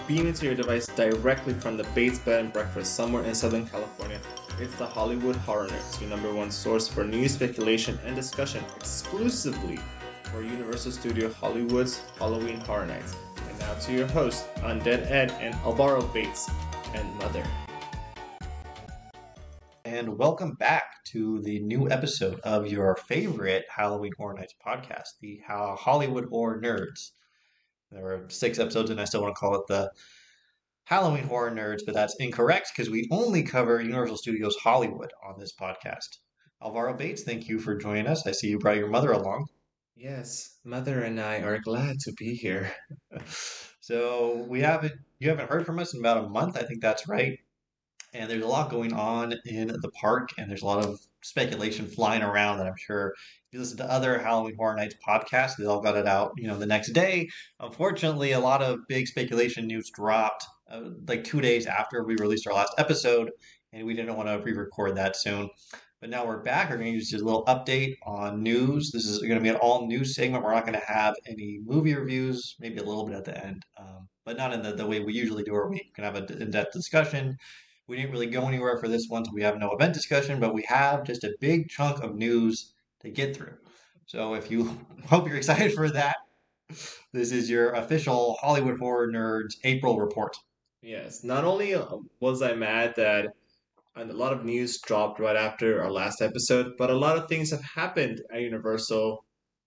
beam into your device directly from the Bates Bed and Breakfast somewhere in Southern California. It's the Hollywood Horror Nerds, your number one source for news, speculation, and discussion exclusively for Universal Studio Hollywood's Halloween Horror Nights. And now to your hosts, Undead Ed and Alvaro Bates and Mother. And welcome back to the new episode of your favorite Halloween Horror Nights podcast, the Hollywood Horror Nerds. There are 6 episodes, and I still want to call it the Halloween Horror Nerds, but that's incorrect because we only cover Universal Studios Hollywood on this podcast. Alvaro Bates, thank you for joining us. I see you brought your mother along. Yes, Mother and I are glad to be here. So you haven't heard from us in about a month. I think that's right. And there's a lot going on in the park, and there's a lot of speculation flying around that I'm sure if you listen to other Halloween Horror Nights podcasts, they all got it out, the next day. Unfortunately, a lot of big speculation news dropped like 2 days after we released our last episode, and we didn't want to re-record that soon. But now we're back. We're going to use just a little update on news. This is going to be an all-news segment. We're not going to have any movie reviews, maybe a little bit at the end, but not in the way we usually do, where we can have an in-depth discussion. We didn't really go anywhere for this one, so we have no event discussion, but we have just a big chunk of news to get through. So if you hope you're excited for that, this is your official Hollywood Horror Nerds April report. Yes, not only was I mad that a lot of news dropped right after our last episode, but a lot of things have happened at Universal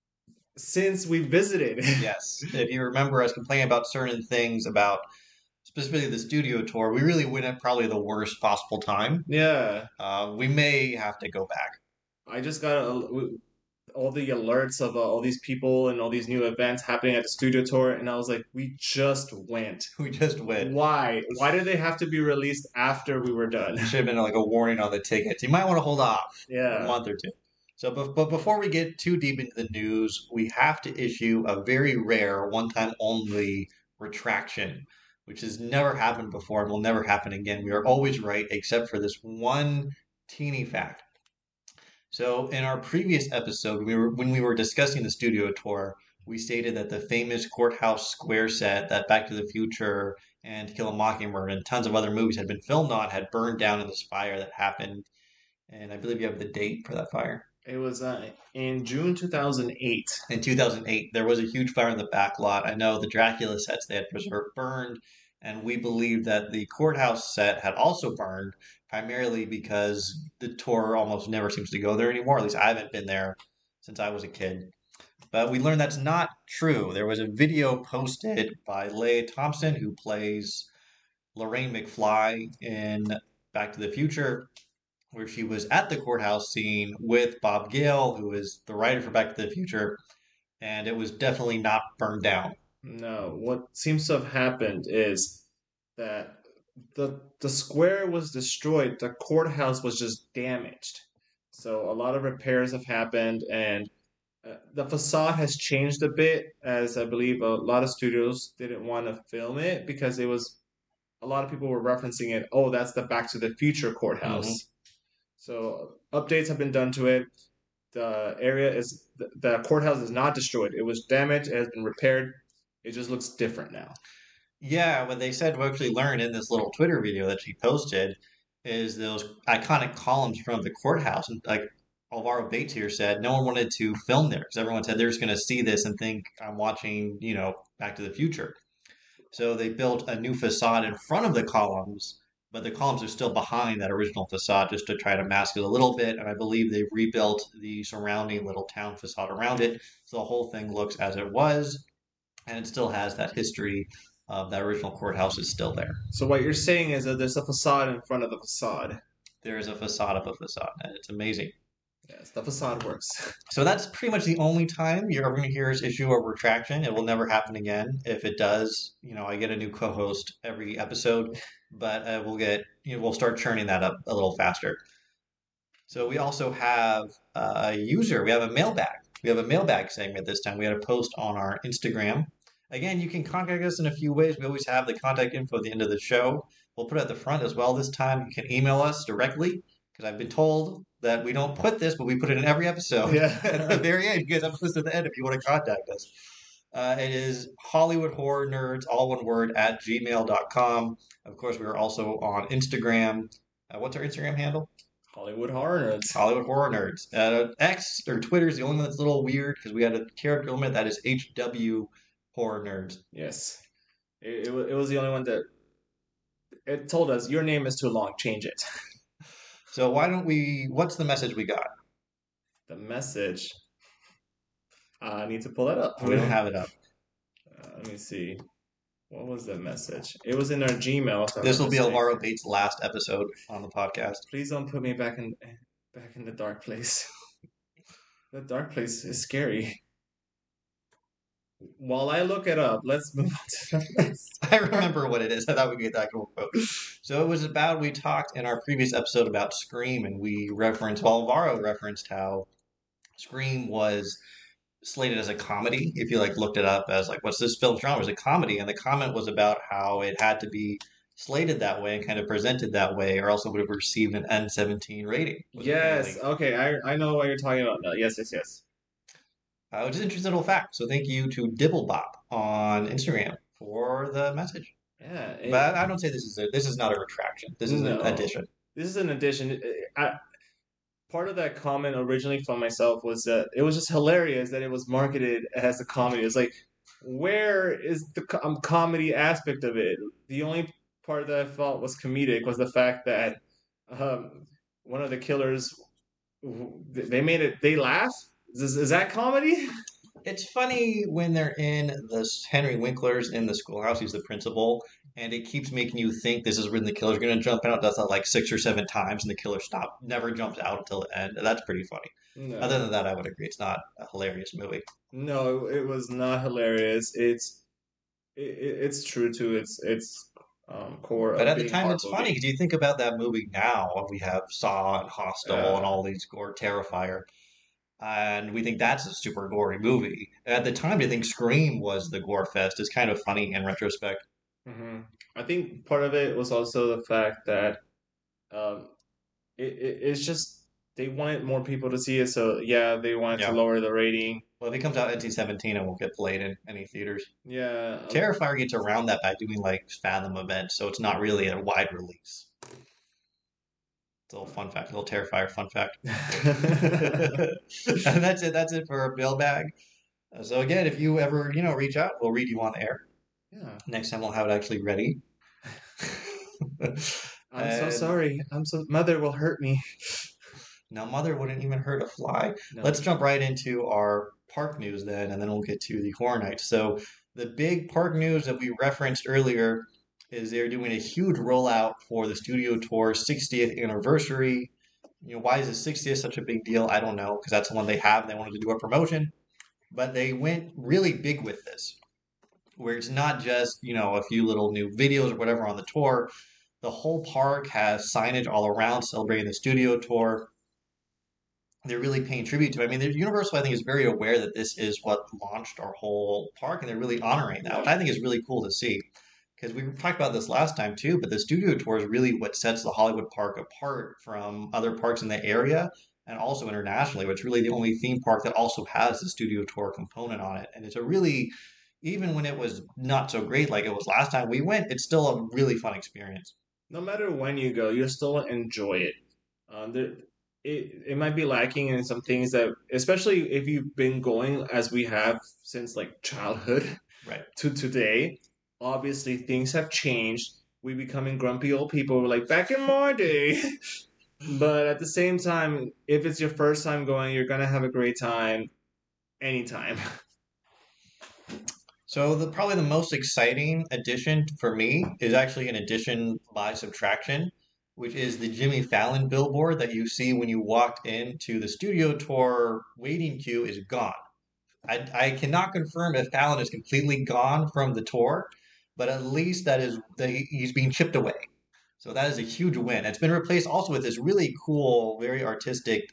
since we visited. Yes, if you remember us complaining about certain things about specifically the studio tour, we really went at probably the worst possible time. Yeah. We may have to go back. I just got all the alerts of all these people and all these new events happening at the studio tour, and I was like, we just went. We just went. Why? Why did they have to be released after we were done? There should have been like a warning on the tickets. You might want to hold off a month or two. So, but before we get too deep into the news, we have to issue a very rare, one-time only retraction, which has never happened before and will never happen again. We are always right, except for this one teeny fact. So in our previous episode, when we were discussing the studio tour, we stated that the famous Courthouse Square set that Back to the Future and To Kill a Mockingbird and tons of other movies had been filmed on had burned down in this fire that happened. And I believe you have the date for that fire. It was in June 2008. In 2008, there was a huge fire in the back lot. I know the Dracula sets they had preserved burned, and we believe that the courthouse set had also burned, primarily because the tour almost never seems to go there anymore. At least I haven't been there since I was a kid. But we learned that's not true. There was a video posted by Leah Thompson, who plays Lorraine McFly in Back to the Future, where she was at the courthouse scene with Bob Gale, who is the writer for Back to the Future, and it was definitely not burned down. No, what seems to have happened is that the square was destroyed, the courthouse was just damaged. So a lot of repairs have happened, and the facade has changed a bit, as I believe a lot of studios didn't want to film it because it was a lot of people were referencing it. Oh, that's the Back to the Future courthouse. Mm-hmm. So updates have been done to it. The courthouse is not destroyed. It was damaged. It has been repaired. It just looks different now. Yeah, what they said we actually learned in this little Twitter video that she posted is those iconic columns from the courthouse. And like Alvaro Bates here said, no one wanted to film there because everyone said they're just going to see this and think I'm watching, Back to the Future. So they built a new facade in front of the columns, but the columns are still behind that original facade just to try to mask it a little bit. And I believe they've rebuilt the surrounding little town facade around it. So the whole thing looks as it was, and it still has that history of that original courthouse is still there. So what you're saying is that there's a facade in front of the facade. There is a facade of a facade, and it's amazing. Yes, the facade works. So that's pretty much the only time you're ever going to hear us issue a retraction. It will never happen again. If it does, I get a new co-host every episode, but we'll start churning that up a little faster. So we also have a user. We have a mailbag. We have a mailbag segment this time. We had a post on our Instagram. Again, you can contact us in a few ways. We always have the contact info at the end of the show. We'll put it at the front as well this time. You can email us directly, because I've been told that we don't put this, but we put it in every episode. Yeah. At the very end. You guys have to listen to the end if you want to contact us. It is Hollywood Horror Nerds, all one word, at gmail.com. Of course, we are also on Instagram. What's our Instagram handle? Hollywood Horror Nerds. Hollywood Horror Nerds. X or Twitter is the only one that's a little weird because we had a character limit that is HW Horror Nerds. Yes. It was the only one that it told us your name is too long, change it. So why don't we? What's the message we got? The message. I need to pull that up. We don't have it up. Let me see. What was the message? It was in our Gmail. If I'm This not will be mistaken. Alvaro Bates' last episode on the podcast. Please don't put me back in the dark place. The dark place is scary. While I look it up, let's move on to the next. I remember what it is. I thought we'd get that cool quote. So it was about, we talked in our previous episode about Scream, and we referenced, well, Alvaro referenced how Scream was slated as a comedy. If you like looked it up as like, what's this film genre? It was a comedy, and the comment was about how it had to be slated that way and kind of presented that way, or else it would have received an N-17 rating. Yes, okay, I know what you're talking about now. Yes, yes, yes. Which is an interesting little fact. So thank you to Dibblebop on Instagram for the message. Yeah, But I don't say this is not a retraction. This is an no. addition. This is an addition. Part of that comment originally from myself was that it was just hilarious that it was marketed as a comedy. It's like, where is the comedy aspect of it? The only part that I felt was comedic was the fact that one of the killers, they made it, they laugh. Is that comedy? It's funny when they're in this Henry Winkler's in the schoolhouse. He's the principal, and it keeps making you think this is when the killer's going to jump out. Does that like 6 or 7 times, and the killer never jumps out until the end. That's pretty funny. Other No, than that, I would agree. It's not a hilarious movie. no, it was not hilarious. It's true to its core But of at the being a time, horror it's funny movie. because you think about that movie now. We have Saw and Hostel and Uh, all these gore Terrifier, and we think that's a super gory movie. At the time, I think Scream was the gore fest. It's kind of funny in retrospect. hmm I think part of it was also the fact that um, it's just they wanted more people to see it, so yeah, they wanted to Yeah. lower the rating. Well, if it comes out NC-17, it won't get played in any theaters. Yeah, Terrifier gets around that by doing like Fathom events, so it's not really a wide release. It's a little fun fact, a little Terrifier fun fact. And that's it. That's it for our mailbag. So again, if you ever reach out, we'll read you on air. yeah. Next time we'll have it actually ready. I'm so And sorry. I'm so mother will hurt me. now, Mother wouldn't even hurt a fly. No. Let's jump right into our park news then, and then we'll get to the Horror Nights. So, the big park news that we referenced earlier is they're doing a huge rollout for the Studio Tour's 60th anniversary. Why is the 60th such a big deal? I don't know, because that's the one they have. They wanted to do a promotion, but they went really big with this, where it's not just, a few little new videos or whatever on the tour. The whole park has signage all around celebrating the Studio Tour. They're really paying tribute to. I mean, Universal, I think, is very aware that this is what launched our whole park, and they're really honoring that, which I think is really cool to see. Because we talked about this last time too, but the studio tour is really what sets the Hollywood Park apart from other parks in the area and also internationally. It's really the only theme park that also has the studio tour component on it, and it's a really, even when it was not so great like it was last time we went, it's still a really fun experience. No matter when you go, you'll still enjoy it. There, it might be lacking in some things that, especially if you've been going as we have since like childhood Right. to today. Obviously, things have changed. We becoming grumpy old people. We're like back in my day. But at the same time, if it's your first time going, you're gonna have a great time anytime. So probably the most exciting addition for me is actually an addition by subtraction, which is the Jimmy Fallon billboard that you see when you walked into the studio tour waiting queue is gone. I cannot confirm if Fallon is completely gone from the tour, but at least he's being chipped away. So that is a huge win. It's been replaced also with this really cool, very artistic.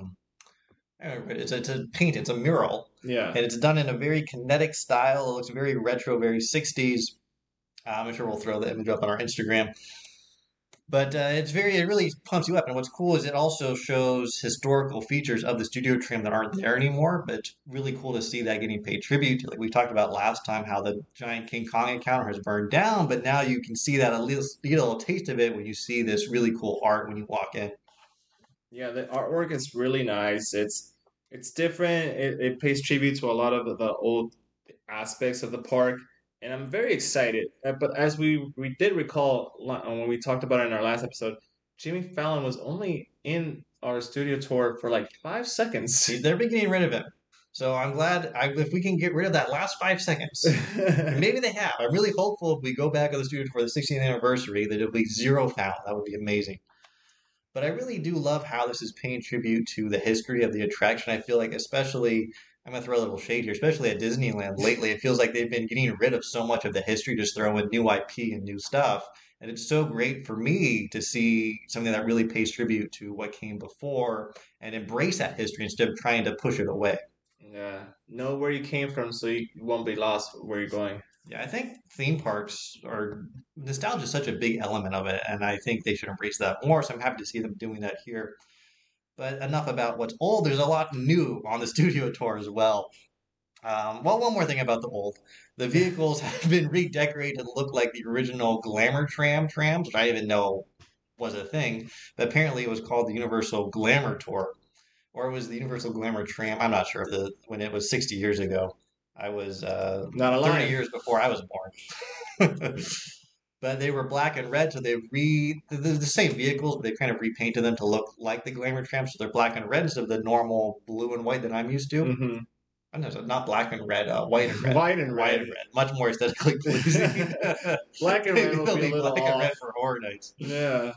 It's a paint. It's a mural, Yeah. and it's done in a very kinetic style. It looks very retro, very 60s. I'm sure we'll throw the image up on our Instagram. But it really pumps you up. And what's cool is it also shows historical features of the studio tram that aren't there anymore. But it's really cool to see that getting paid tribute. Like we talked about last time, how the giant King Kong encounter has burned down, but now you can see that at least you get a little taste of it when you see this really cool art when you walk in. Yeah, the artwork is really nice. It's different. It pays tribute to a lot of the old aspects of the park, and I'm very excited. But as we did recall when we talked about it in our last episode, Jimmy Fallon was only in our studio tour for like 5 seconds. They're getting rid of him. So I'm glad if we can get rid of that last 5 seconds. And maybe they have. I'm really hopeful if we go back to the studio for the 60th anniversary that it'll be zero foul. That would be amazing. But I really do love how this is paying tribute to the history of the attraction. I feel like, especially, I'm going to throw a little shade here, especially at Disneyland lately, it feels like they've been getting rid of so much of the history, just throwing new IP and new stuff. And it's so great for me to see something that really pays tribute to what came before and embrace that history instead of trying to push it away. Yeah, know where you came from so you won't be lost where you're going. Yeah, I think theme parks are nostalgia is such a big element of it, and I think they should embrace that more. So I'm happy to see them doing that here. But enough about what's old. There's a lot new on the studio tour as well. Well, one more thing about the old. The vehicles have been redecorated to look like the original Glamour trams, which I didn't even know was a thing. But apparently it was called the Universal Glamour Tour, or it was the Universal Glamour Tram. I'm not sure when it was 60 years ago. I was Not 30 alive. years before I was born. But they were black and red, so they're the same vehicles, but they kind of repainted them to look like the Glamour Tram, so they're black and red instead of the normal blue and white that I'm used to. Hmm. I know, so not black and red, white and red, White and white red. and red, much more aesthetically pleasing. Black and red Maybe will they'll be a be little black and red off. for horror nights. Yeah,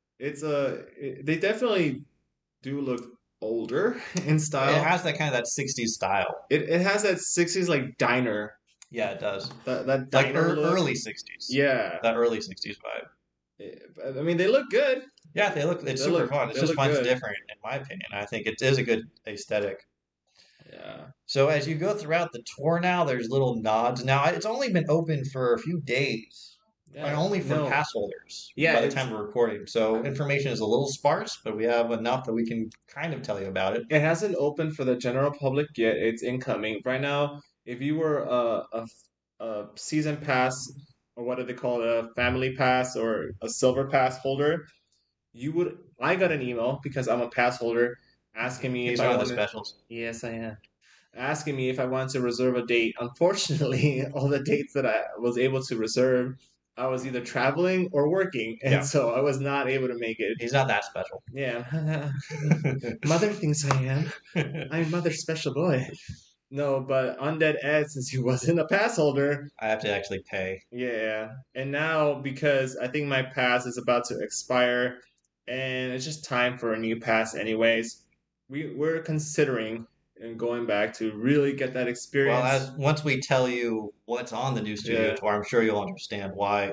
they definitely do look older in It style. has that kind of that 60s style. It has that 60s like diner, Yeah, it does. that Like diner look. early 60s, Yeah. that early 60s vibe. I mean they look good. Yeah, it's They super look fun. It's they just look fun. It's good. different, in my opinion. I think it is a good aesthetic. Yeah. So as you go throughout the tour now, there's little nods. Now it's only been open for a few days, and Yeah. only for No. pass holders Yeah, by the it's time we're recording. So information is a little sparse, but we have enough that we can kind of tell you about it. it hasn't opened for the general public yet. It's incoming. Right now, if you were a season pass or what do they call it, a family pass or a silver pass holder, you would I got an email because I'm a pass holder asking me if These I are the wanted. specials. Yes, I am. Asking me if I wanted to reserve a date. Unfortunately, all the dates that I was able to reserve, I was either traveling or working, and Yeah, so I was not able to make it. he's not that special. Yeah, mother thinks I am. I'm mother's special boy. No, but Undead Ed, since he wasn't a pass holder, I have to actually pay. yeah. And now because I think my pass is about to expire, and it's just time for a new pass, anyways. We're considering and going back to really get that Well, experience. as once we tell you what's on the new studio Yeah, tour, I'm sure you'll understand why.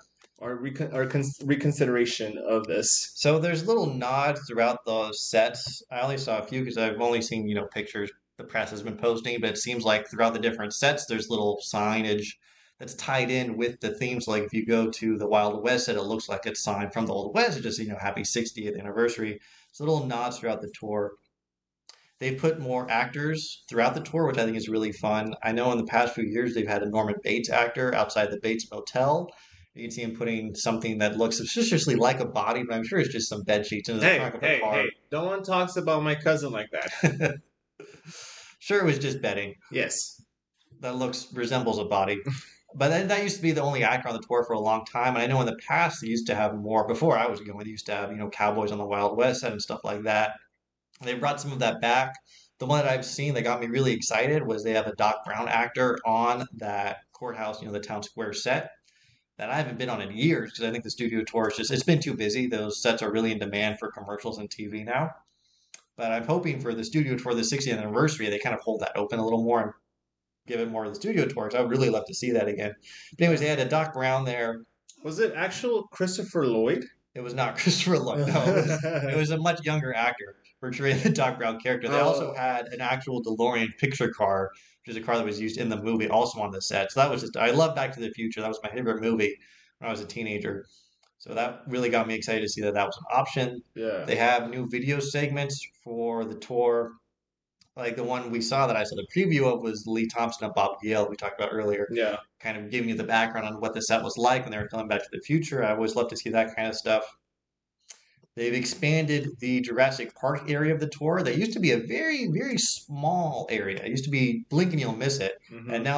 reconsideration of this. So there's little nods throughout the sets. I only saw a few because I've only seen, pictures the press has been posting, but it seems like throughout the different sets, there's little signage that's tied in with the themes. Like if you go to the Wild West set, it looks like it's signed from the Old West. It just, happy 60th anniversary. So little nods throughout the tour. They've put more actors throughout the tour, which I think is really fun. I know in the past few years they've had a Norman Bates actor outside the Bates Motel. You can see him putting something that looks suspiciously like a body, but I'm sure it's just some bed sheets in the Hey, trunk of a hey, car. hey! No one talks about my cousin like that. Sure, it was just bedding Yes. that resembles a body. But that used to be the only actor on the tour for a long time. And I know in the past they used to have more. Before I was going, they used to have cowboys on the Wild West and stuff like that. They brought some of that back. The one that I've seen that got me really excited was they have a Doc Brown actor on that courthouse, the town square set that I haven't been on in years because I think the studio tour is it's been too busy. Those sets are really in demand for commercials and TV now. But I'm hoping for the studio tour, the 60th anniversary, they kind of hold that open a little more and give it more of the studio tours. I would really love to see that again. But anyways, they had a Doc Brown there. Was it actual Christopher Lloyd? It was not Christopher Lloyd. No, it was a much younger actor portraying the Doc Brown character. They also Oh, had an actual DeLorean picture car, which is a car that was used in the movie, also on the set. So that was just I love Back to the Future. That was my favorite movie when I was a teenager. So that really got me excited to see that that was an option. Yeah. They have new video segments for the tour. Like the one we saw that I saw the preview of was Lee Thompson and Bob Gale we talked about earlier, Yeah. kind of giving you the background on what the set was like when they were filming Back to the Future. I always love to see that kind of stuff. They've expanded the Jurassic Park area of the tour. That used to be a very, very small area. It used to be blink and you'll miss it. And Hmm. now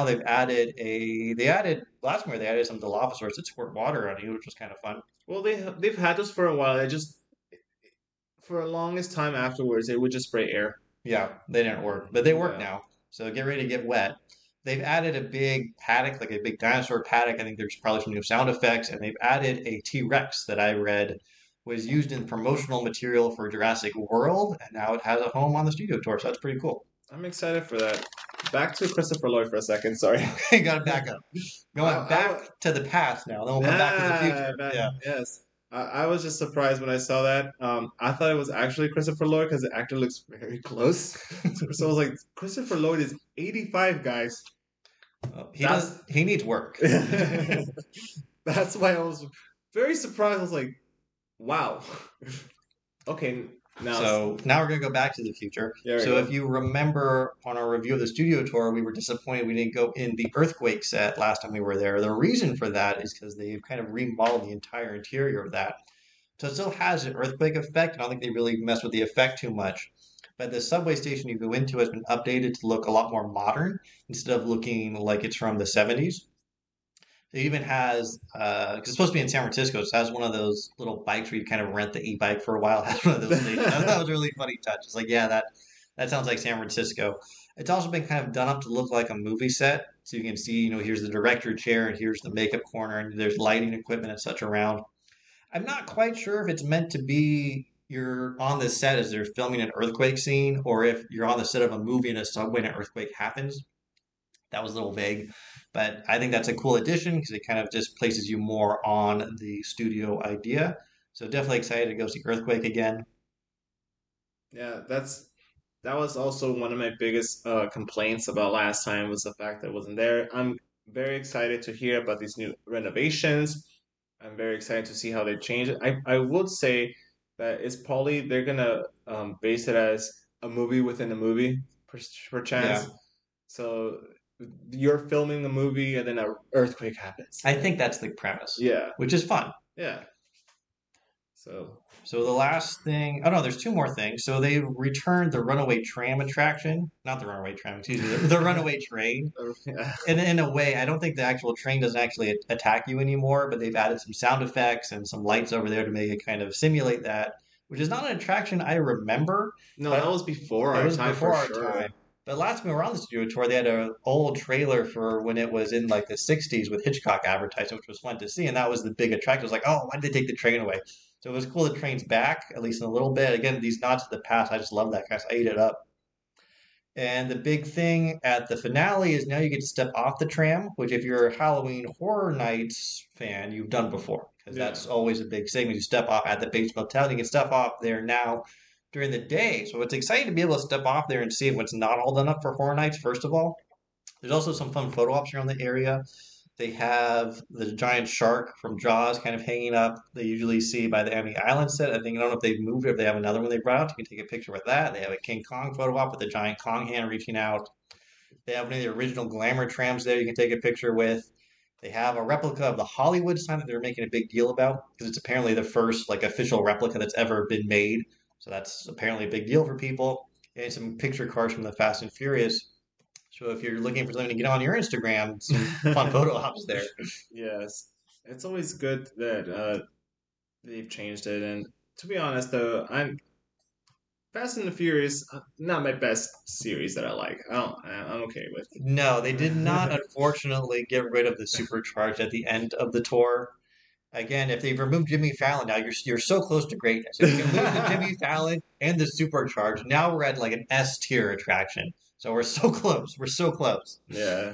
last year they added some Dilophosaurs that squirt water on you, which was kind of fun. Well, they've had this for a while. They just for the longest time afterwards, they would just spray air. Yeah, they didn't work, but they work Yeah. now. So get ready to get wet. They've added a big paddock, like a big dinosaur paddock. I think there's probably some new sound effects, and they've added a T-Rex that I read was used in promotional material for Jurassic World, and now it has a home on the studio tour. So that's pretty cool. I'm excited for that. Back to Christopher Lloyd for a second. Sorry. Got to back up. Going I, back to the past now, then we'll come back to the future. Yeah. yes. I was just surprised when I saw that. I thought it was actually Christopher Lloyd because the actor looks very close. So I was like, Christopher Lloyd is 85, guys. Well, That's he needs work. that's why I was very surprised. I was like, wow. Okay, now So now we're going to go back to the future. there we So go. if you remember on our review of the studio tour, we were disappointed we didn't go in the earthquake set last time we were there. The reason for that is because they've kind of remodeled the entire interior of that. So it still has an earthquake effect. I don't think they really messed with the effect too much. But the subway station you go into has been updated to look a lot more modern instead of looking like it's from the 70s. It even has, 'cause it's supposed to be in San Francisco, so it has one of those little bikes where you kind of rent the e-bike for a while. It has one of those stations. I thought that was a really funny touch. It's like, yeah, that sounds like San Francisco. It's also been kind of done up to look like a movie set. So you can see, here's the director chair and here's the makeup corner and there's lighting equipment and such around. I'm not quite sure if it's meant to be you're on the set as they're filming an earthquake scene or if you're on the set of a movie and a subway and an earthquake happens. That was a little vague, but I think that's a cool addition because it kind of just places you more on the studio idea. So definitely excited to go see Earthquake again. Yeah, that was also one of my biggest complaints about last time was the fact that it wasn't there. I'm very excited to hear about these new renovations. I'm very excited to see how they change it. I would say that it's probably they're gonna base it as a movie within a movie, per Yeah, chance. So you're filming a movie and then an earthquake happens. I think that's the premise, Yeah, which is fun. yeah. So So the last thing, oh no, there's two more things. So they returned the Runaway Tram attraction, not the Runaway Tram, excuse me, the Runaway Train. yeah. In a way, I don't think the actual train doesn't actually attack you anymore, but they've added some sound effects and some lights over there to make it kind of simulate that, which is not an attraction I remember, No, that but was before it our was time before for our sure. time. But last time we were on the studio tour, they had an old trailer for when it was in like the 60s with Hitchcock advertising, which was fun to see. And that was the big attraction. It was like, oh, why did they take the train away? So it was cool the train's back, at least in a little bit. Again, these nods to the past, I just love that kind of, I ate it up. And the big thing at the finale is now you get to step off the tram, which if you're a Halloween Horror Nights fan, you've done before. Because Yeah. that's always a big segment. You step off at the Bates Motel, you can step off there now during the day. So it's exciting to be able to step off there and see what's not all done up for Horror Nights, first of all. There's also some fun photo ops around the area. They have the giant shark from Jaws kind of hanging up. They usually see by the Amity Island set. I think I don't know if they've moved or if they have another one they brought out. You can take a picture with that. They have a King Kong photo op with a giant Kong hand reaching out. They have one of the original glamour trams there you can take a picture with. They have a replica of the Hollywood sign that they're making a big deal about because it's apparently the first like official replica that's ever been made. So that's apparently a big deal for people. And some picture cards from the Fast and Furious. So if you're looking for something to get on your Instagram, some fun photo ops there. Yes. It's always good that they've changed it. And to be honest, though, I'm Fast and the Furious, not my best series that I like. I'm okay with. No, they did not unfortunately get rid of the supercharged at the end of the tour. Again, if they remove Jimmy Fallon now, you're so close to greatness. If you can lose the Jimmy Fallon and the supercharged, now we're at like an S tier attraction. So we're so close. We're so close. Yeah.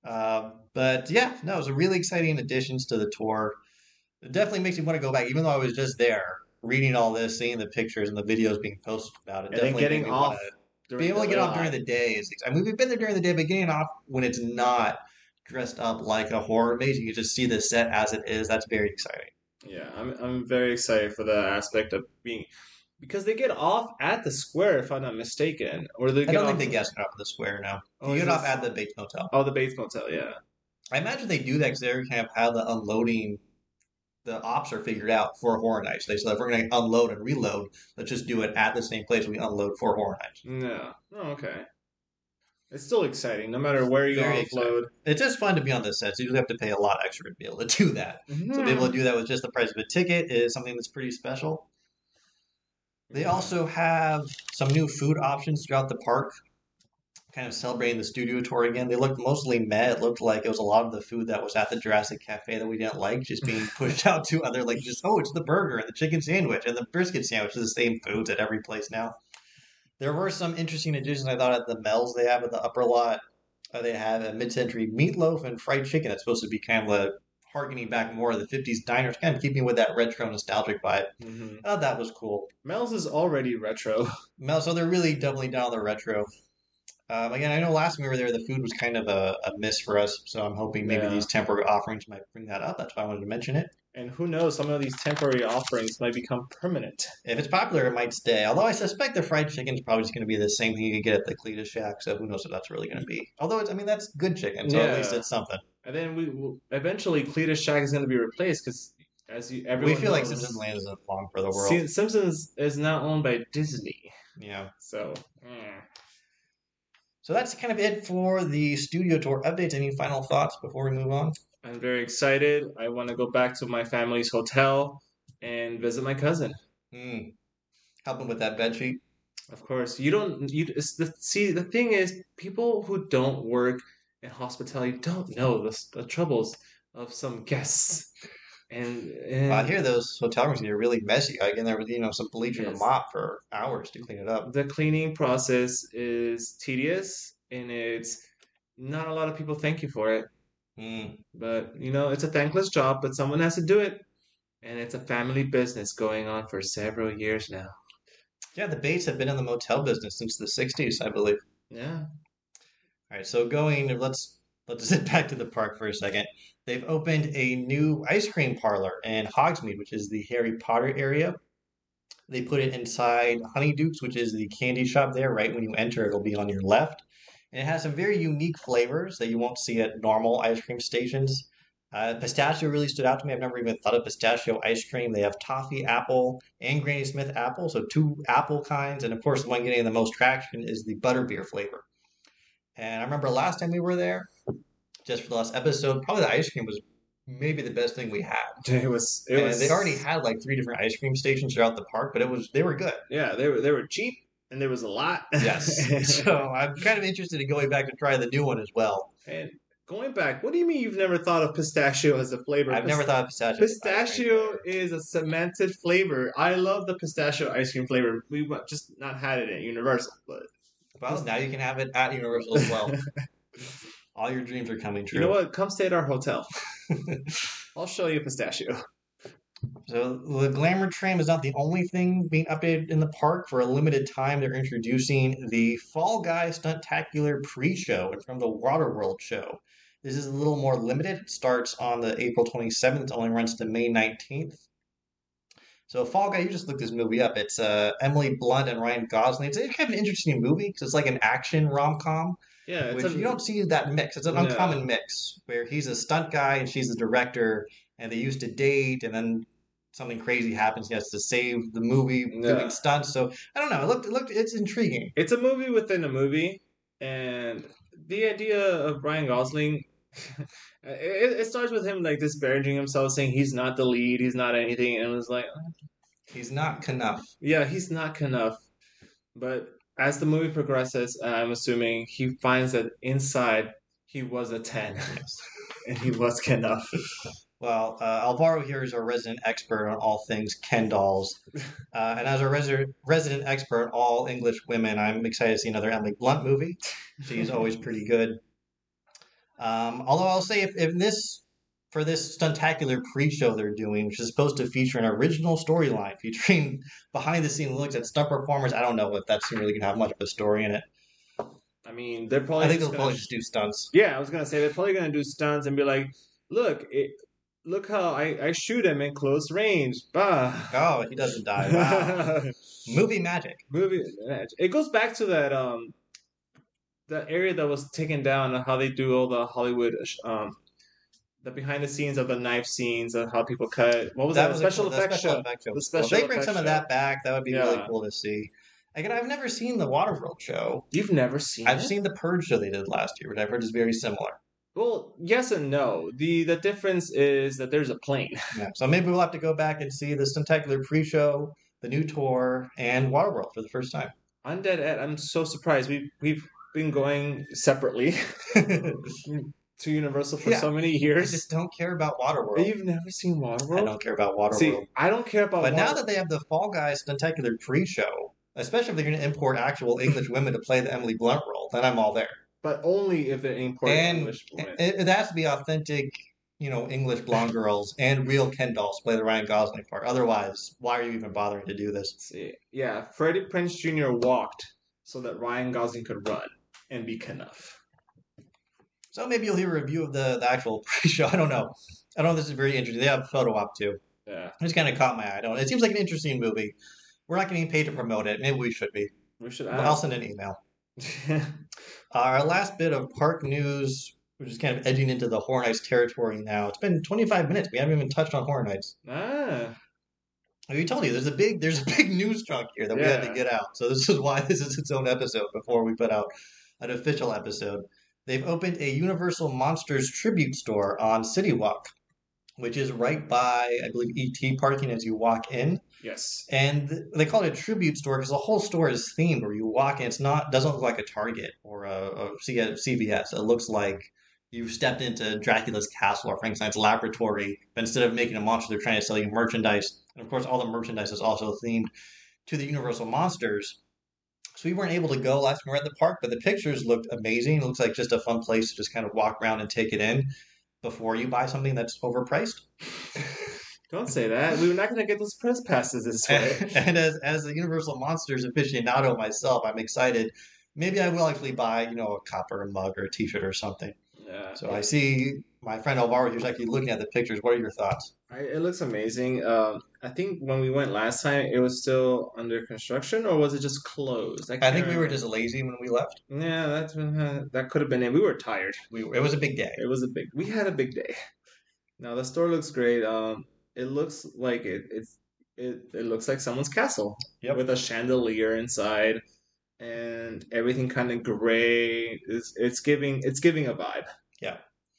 But yeah, no, it was a really exciting additions to the tour. It definitely makes me want to go back, even though I was just there reading all this, seeing the pictures and the videos being posted about it. And then Definitely made getting me want off to be during able the to get off during ride. the day. I mean, we've been there during the day, but getting off when it's not dressed up like a horror maze, you can just see the set as it is. That's very exciting. Yeah, I'm very excited for the aspect of being because they get off at the square, if I'm not mistaken, or they I get don't think off. they get off of the square now. Oh, You is get off this? at the Bates Motel. Oh, the Bates Motel. Yeah. I imagine they do that because they already kind of have the unloading. The ops are figured out for Horror Nights. They said if we're going to unload and reload, let's just do it at the same place we unload for Horror Nights. No. Oh, okay. It's still exciting, no matter where you Very exciting. offload. It's just fun to be on the sets. You usually have to pay a lot extra to be able to do that. So to be able to Mhm. do that with just the price of a ticket is something that's pretty special. They Yeah. also have some new food options throughout the park, kind of celebrating the studio tour again. They looked mostly meh. It looked like it was a lot of the food that was at the Jurassic Cafe that we didn't like, just being pushed out to other, like, just, oh, it's the burger and the chicken sandwich and the brisket sandwich. Are the same foods at every place now. There were some interesting additions I thought at the Mel's they have at the upper lot. They have a mid-century meatloaf and fried chicken. That's supposed to be kind of a harkening back more of the 50s diners, kind of keeping with that retro nostalgic vibe. Hmm. I thought that was cool. Mel's is already retro. Mel, so they're really doubling down on the retro. Again, I know last time we were there, the food was kind of a miss for us, so I'm hoping maybe Yeah. these temporary offerings might bring that up. That's why I wanted to mention it. And who knows, some of these temporary offerings might become permanent. If it's popular, it might stay. Although I suspect the fried chicken is probably just going to be the same thing you could get at the Cletus Shack, so who knows what that's really going to be. Although it's, I mean, that's good chicken, so at least Yeah. it's something. And then we will, eventually Cletus Shack is going to be replaced because, as We everyone feel like Simpson knows, Land isn't long for the world. Simpsons is now owned by Disney. Yeah. So, So that's kind of it for the studio tour updates. Any final thoughts before we move on? I'm very excited. I want to go back to my family's hotel and visit my cousin. Hmm. Helping with that bed sheet. Of course, you don't. See, the thing is, people who don't work in hospitality don't know the troubles of some guests. And Well, I and hear those hotel rooms get really messy. I get there with some bleach and a yes, mop for hours to clean it up. the cleaning process is tedious, and it's not a lot of people thank you for it. Hmm. But it's a thankless job, but someone has to do it, and it's a family business going on for several years now. Yeah, the Bates have been in the motel business since the '60s, I believe. Yeah. All right, so let's sit back to the park for a second. They've opened a new ice cream parlor in Hogsmeade, which is the Harry Potter area. They put it inside Honeydukes, which is the candy shop there. Right when you enter, it'll be on your left. And it has some very unique flavors that you won't see at normal ice cream stations. Pistachio really stood out to me. I've never even thought of pistachio ice cream. They have toffee apple and Granny Smith apple, so two apple kinds. And of course, the one getting the most traction is the butterbeer flavor. And I remember last time we were there, just for the last episode, probably the ice cream was maybe the best thing we had. It was it And they already was had like three different ice cream stations throughout the park, but they were good. yeah, they were cheap and there was a lot. Yes. So I'm kind of interested in going back to try the new one as well. And going back, what do you mean you've never thought of pistachio as a flavor? I've never thought of pistachio ice cream Pistachio flavor. is a cemented flavor. I love the pistachio ice cream flavor. We've just not had it at Universal, but Well, now you can have it at Universal as well. All your dreams are coming you know true. what? Come stay at our hotel. I'll show you pistachio. So the Glamour Train is not the only thing being updated in the park. For a limited time, they're introducing the Fall Guy Stuntacular pre-show and from the Waterworld show. This is a little more limited. It starts on the April 27th. It only runs to May 19th. So Fall Guy, you just looked this movie up. It's Emily Blunt and Ryan Gosling. It's kind of an interesting movie because it's like an action rom-com, Yeah, it's which you a don't see that mix. It's an no. uncommon mix where he's a stunt guy and she's the director, and they used to date, and then something crazy happens. He has to save the movie doing Yeah. stunts. So I don't know. It's intriguing. It's a movie within a movie, and the idea of Ryan Gosling, it starts with him like disparaging himself, saying he's not the lead, he's not anything, and it was like, He's not enough. yeah, he's not enough. But as the movie progresses, I'm assuming he finds that inside he was a 10, Yes. and he was enough. Well, Alvaro here is our resident expert on all things Ken dolls. And as a resident expert on all English women, I'm excited to see another Emily Blunt movie. She's always pretty good. Although I'll say if this for this stuntacular pre-show they're doing, which is supposed to feature an original storyline featuring behind the scene looks at stunt performers, I don't know if that's really gonna have much of a story in it. I mean, they're I probably think just they'll gonna. probably just do stunts. Yeah, I was gonna say they're probably gonna do stunts and be like, look, look how I shoot him in close range. Bah. Oh, he doesn't die. Wow. Movie magic. Movie. It goes back to that area that was taken down and how they do all the Hollywood the behind the scenes of the knife scenes of how people cut. What was That that? was Special the effects special show. effects show The was cool. If they special bring effects some of show. that back, that would be really Yeah. cool to see. Again, I've never seen the Waterworld show. You've never seen I've it? seen the Purge show they did last year, which I've heard is very similar. Well, yes and no. The difference is that there's a plane. Yeah, so maybe we'll have to go back and see the Tentacular pre-show, the new tour, and Waterworld for the first time. Undead Ed, I'm so surprised. We've been going separately to Universal for Yeah, so many I years. just don't care about And Waterworld. you've never seen I Waterworld? don't care about See, Waterworld. I don't care about But now Waterworld. that they have the Fall Guys Tentacular pre-show, especially if they're going to import actual English women to play the Emily Blunt role, then I'm all there. But only if they're importing And English women. it has to be authentic, English blonde girls and real Ken dolls play the Ryan Gosling part. Otherwise, why are you even bothering to do this? See, yeah, Freddie Prinze Jr. walked so that Ryan Gosling could run and be enough. So maybe you'll hear a review of the actual pre-show. I don't know. I don't know if this is very interesting. They have a photo op too. Yeah, It just kind of caught my eye. I don't. It seems like an interesting movie. We're not getting paid to promote it. Maybe we should be. we should But I'll ask. send an email. Our last bit of park news, which is kind of edging into the Horror Nights territory now. It's been 25 minutes. We haven't even touched on Horror Nights. Ah, We told you there's a big news chunk here that we had to yeah. get out. So this is why this is its own episode before we put out an official episode. They've opened a Universal Monsters tribute store on City Walk, which is right by, I believe, ET parking as you walk in. Yes. And they call it a tribute store because the whole store is themed where you walk in. Doesn't look like a Target or a CVS. It looks like you've stepped into Dracula's castle or Frankenstein's laboratory. But instead of making a monster, they're trying to sell you merchandise. And of course, all the merchandise is also themed to the Universal Monsters. So we weren't able to go last time we were at the park, but the pictures looked amazing. It looks like just a fun place to just kind of walk around and take it in before you buy something that's overpriced. Don't say that. We're not going to get those press passes this way. And as a Universal Monsters aficionado myself, I'm excited. Maybe I will actually buy, a cup or a mug or a T-shirt or something. Yeah. So I see my friend Alvaro here's actually looking at the pictures. What are your thoughts? It looks amazing. I think when we went last time, it was still under construction, or was it just closed? I I can't think we were remember. just lazy when we left. Yeah, that could have been it. We were tired. It was a big day. It was a big. We had a big day. Now the store looks great. It looks like it looks like someone's castle Yep. with a chandelier inside, and everything kind of gray. It's giving a vibe. Yeah.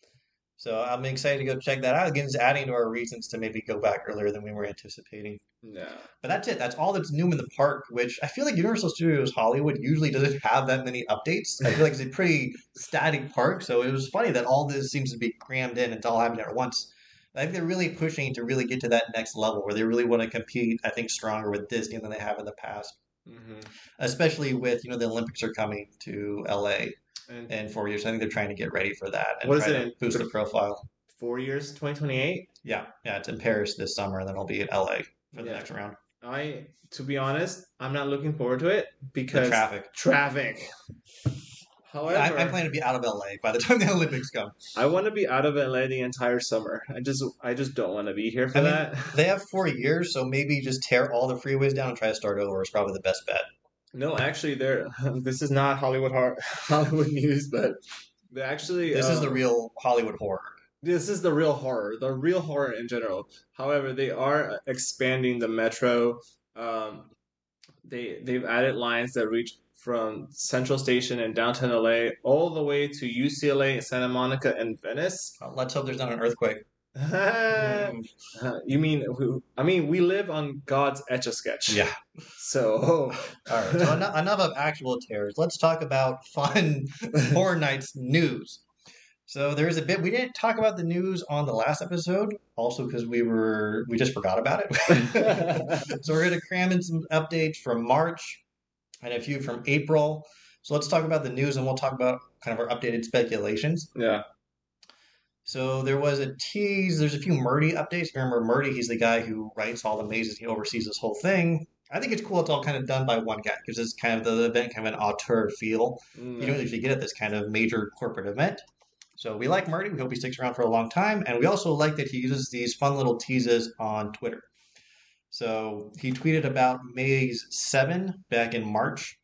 So I'm excited to go check that out. Again, it's adding to our reasons to maybe go back earlier than we were anticipating. Yeah. But that's it. That's all that's new in the park, which I feel like Universal Studios Hollywood usually doesn't have that many updates. I feel like it's a pretty static park, so it was funny that all this seems to be crammed in and it's all happening at once. I think they're really pushing to really get to that next level where they really want to compete, I think, stronger with Disney than they have in the past. Hmm. Especially with, the Olympics are coming to LA And in 4 years. I think they're trying to get ready for that and what is try it to in boost the profile. 4 years? 2028? Yeah, it's in Paris this summer, and then it'll be in LA for the Yeah. next round. To be honest, I'm not looking forward to it The because traffic. traffic. I However, plan to be out of LA by the time the Olympics come. I want to be out of LA the entire summer. I just don't want to be here for I mean, that. they have 4 years, so maybe just tear all the freeways down and try to start over is probably the best bet. No, actually, this is not Hollywood news, but they actually This is the real Hollywood horror. this is the real horror in general. However, they are expanding the metro. They've added lines that reach from Central Station in downtown LA all the way to UCLA, Santa Monica, and Venice. Let's hope there's not an earthquake. You mean? I mean, we live on God's Etch a Sketch. Yeah. So, All right. So enough of actual terrors. Let's talk about fun Horror Nights news. So there is a bit we didn't talk about the news on the last episode, also because we just forgot about it. So we're going to cram in some updates from March and a few from April. So let's talk about the news, and we'll talk about kind of our updated speculations. yeah. So there was a tease. There's a few Murdy updates. Remember Murdy? He's the guy who writes all the mazes. He oversees this whole thing. I think it's cool. It's all kind of done by one guy because it's kind of the event, kind of an auteur feel. You don't usually get at this kind of major corporate event. So we like Murdy. We hope he sticks around for a long time. And we also like that he uses these fun little teases on Twitter. So he tweeted about Maze 7 back in March.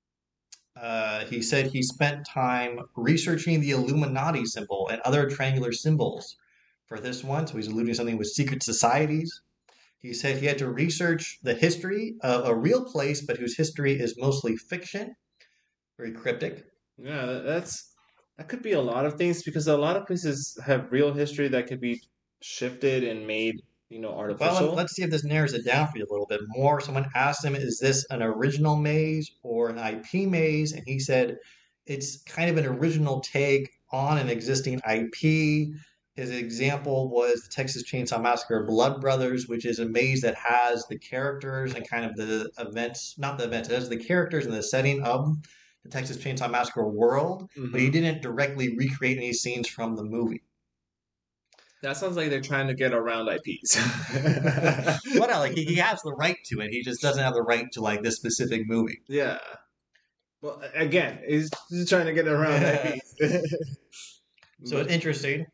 He said he spent time researching the Illuminati symbol and other triangular symbols for this one. So he's alluding to something with secret societies. He said he had to research the history of a real place, but whose history is mostly fiction. Very cryptic. Yeah, that could be a lot of things because a lot of places have real history that could be shifted and made, Well, artificial. let's see if this narrows it down for you a little bit more. Someone asked him, is this an original maze or an IP maze? And he said it's kind of an original take on an existing IP. His example was the Texas Chainsaw Massacre Blood Brothers, which is a maze that has the characters and kind of the events, not the events, it has the characters and the setting of the Texas Chainsaw Massacre world, but he Hmm. didn't directly recreate any scenes from the movie. That sounds like they're trying to get around IPs. What else? Like he has the right to it. He just doesn't have the right to like this specific movie. Yeah. Well, again, he's trying to get around IPs. So it's But interesting.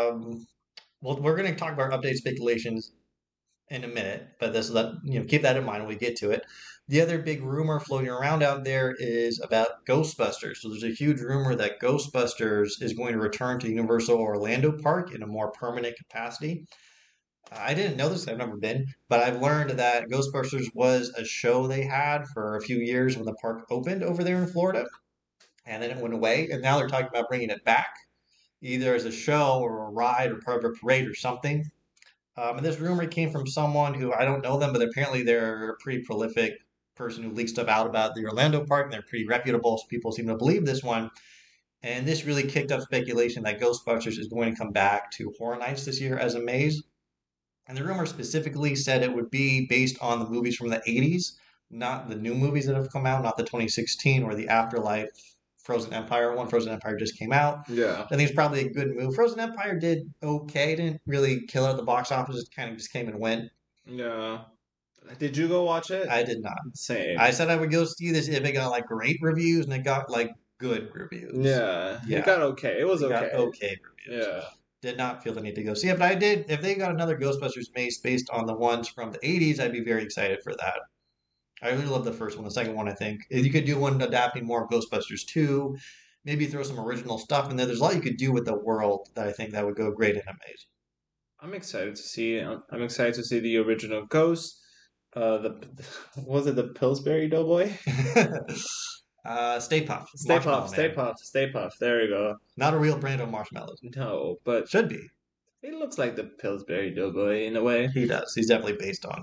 Well, we're going to talk about updated speculations in a minute, but this that keep that in mind when we get to it. The other big rumor floating around out there is about Ghostbusters. So there's a huge rumor that Ghostbusters is going to return to Universal Orlando Park in a more permanent capacity. I didn't know this, I've never been, but I've learned that Ghostbusters was a show they had for a few years when the park opened over there in Florida, and then it went away, and now they're talking about bringing it back, either as a show or a ride or part of a parade or something. And this rumor came from someone who I don't know them, but apparently they're a pretty prolific person who leaks stuff out about the Orlando park, and they're pretty reputable, so people seem to believe this one. And this really kicked up speculation that Ghostbusters is going to come back to Horror Nights this year as a maze. And the rumor specifically said it would be based on the movies from the 80s, not the new movies that have come out, not the 2016 or the Afterlife Frozen Empire one. Frozen Empire just came out. yeah, I think it's probably a good move. Frozen Empire did okay, didn't really kill it at the box office. It kind of just came and went. yeah. Did you go watch it? I did not. I Same. said I would go see this if it got like great reviews, and it got like good reviews. Yeah, it Yeah, got okay. It was it got okay. okay reviews. Yeah. Did not feel the need to go see it, but I did. If they got another Ghostbusters maze based on the ones from the 80s, I'd be very excited for that. I really love the first one. The second one, I think. If you could do one adapting more of Ghostbusters 2, maybe throw some original stuff in there. There's a lot you could do with the world that I think that would go great in a I'm excited to see it. I'm excited to see the original Ghost. The was it the Pillsbury Doughboy? maze. Stay Puft, Stay Marshmallow Puft, Stay Man. Puft, Stay Puft. There you go. Not a real brand of marshmallows. No, but Should be. it looks like the Pillsbury Doughboy in a way. He does. He's definitely based on.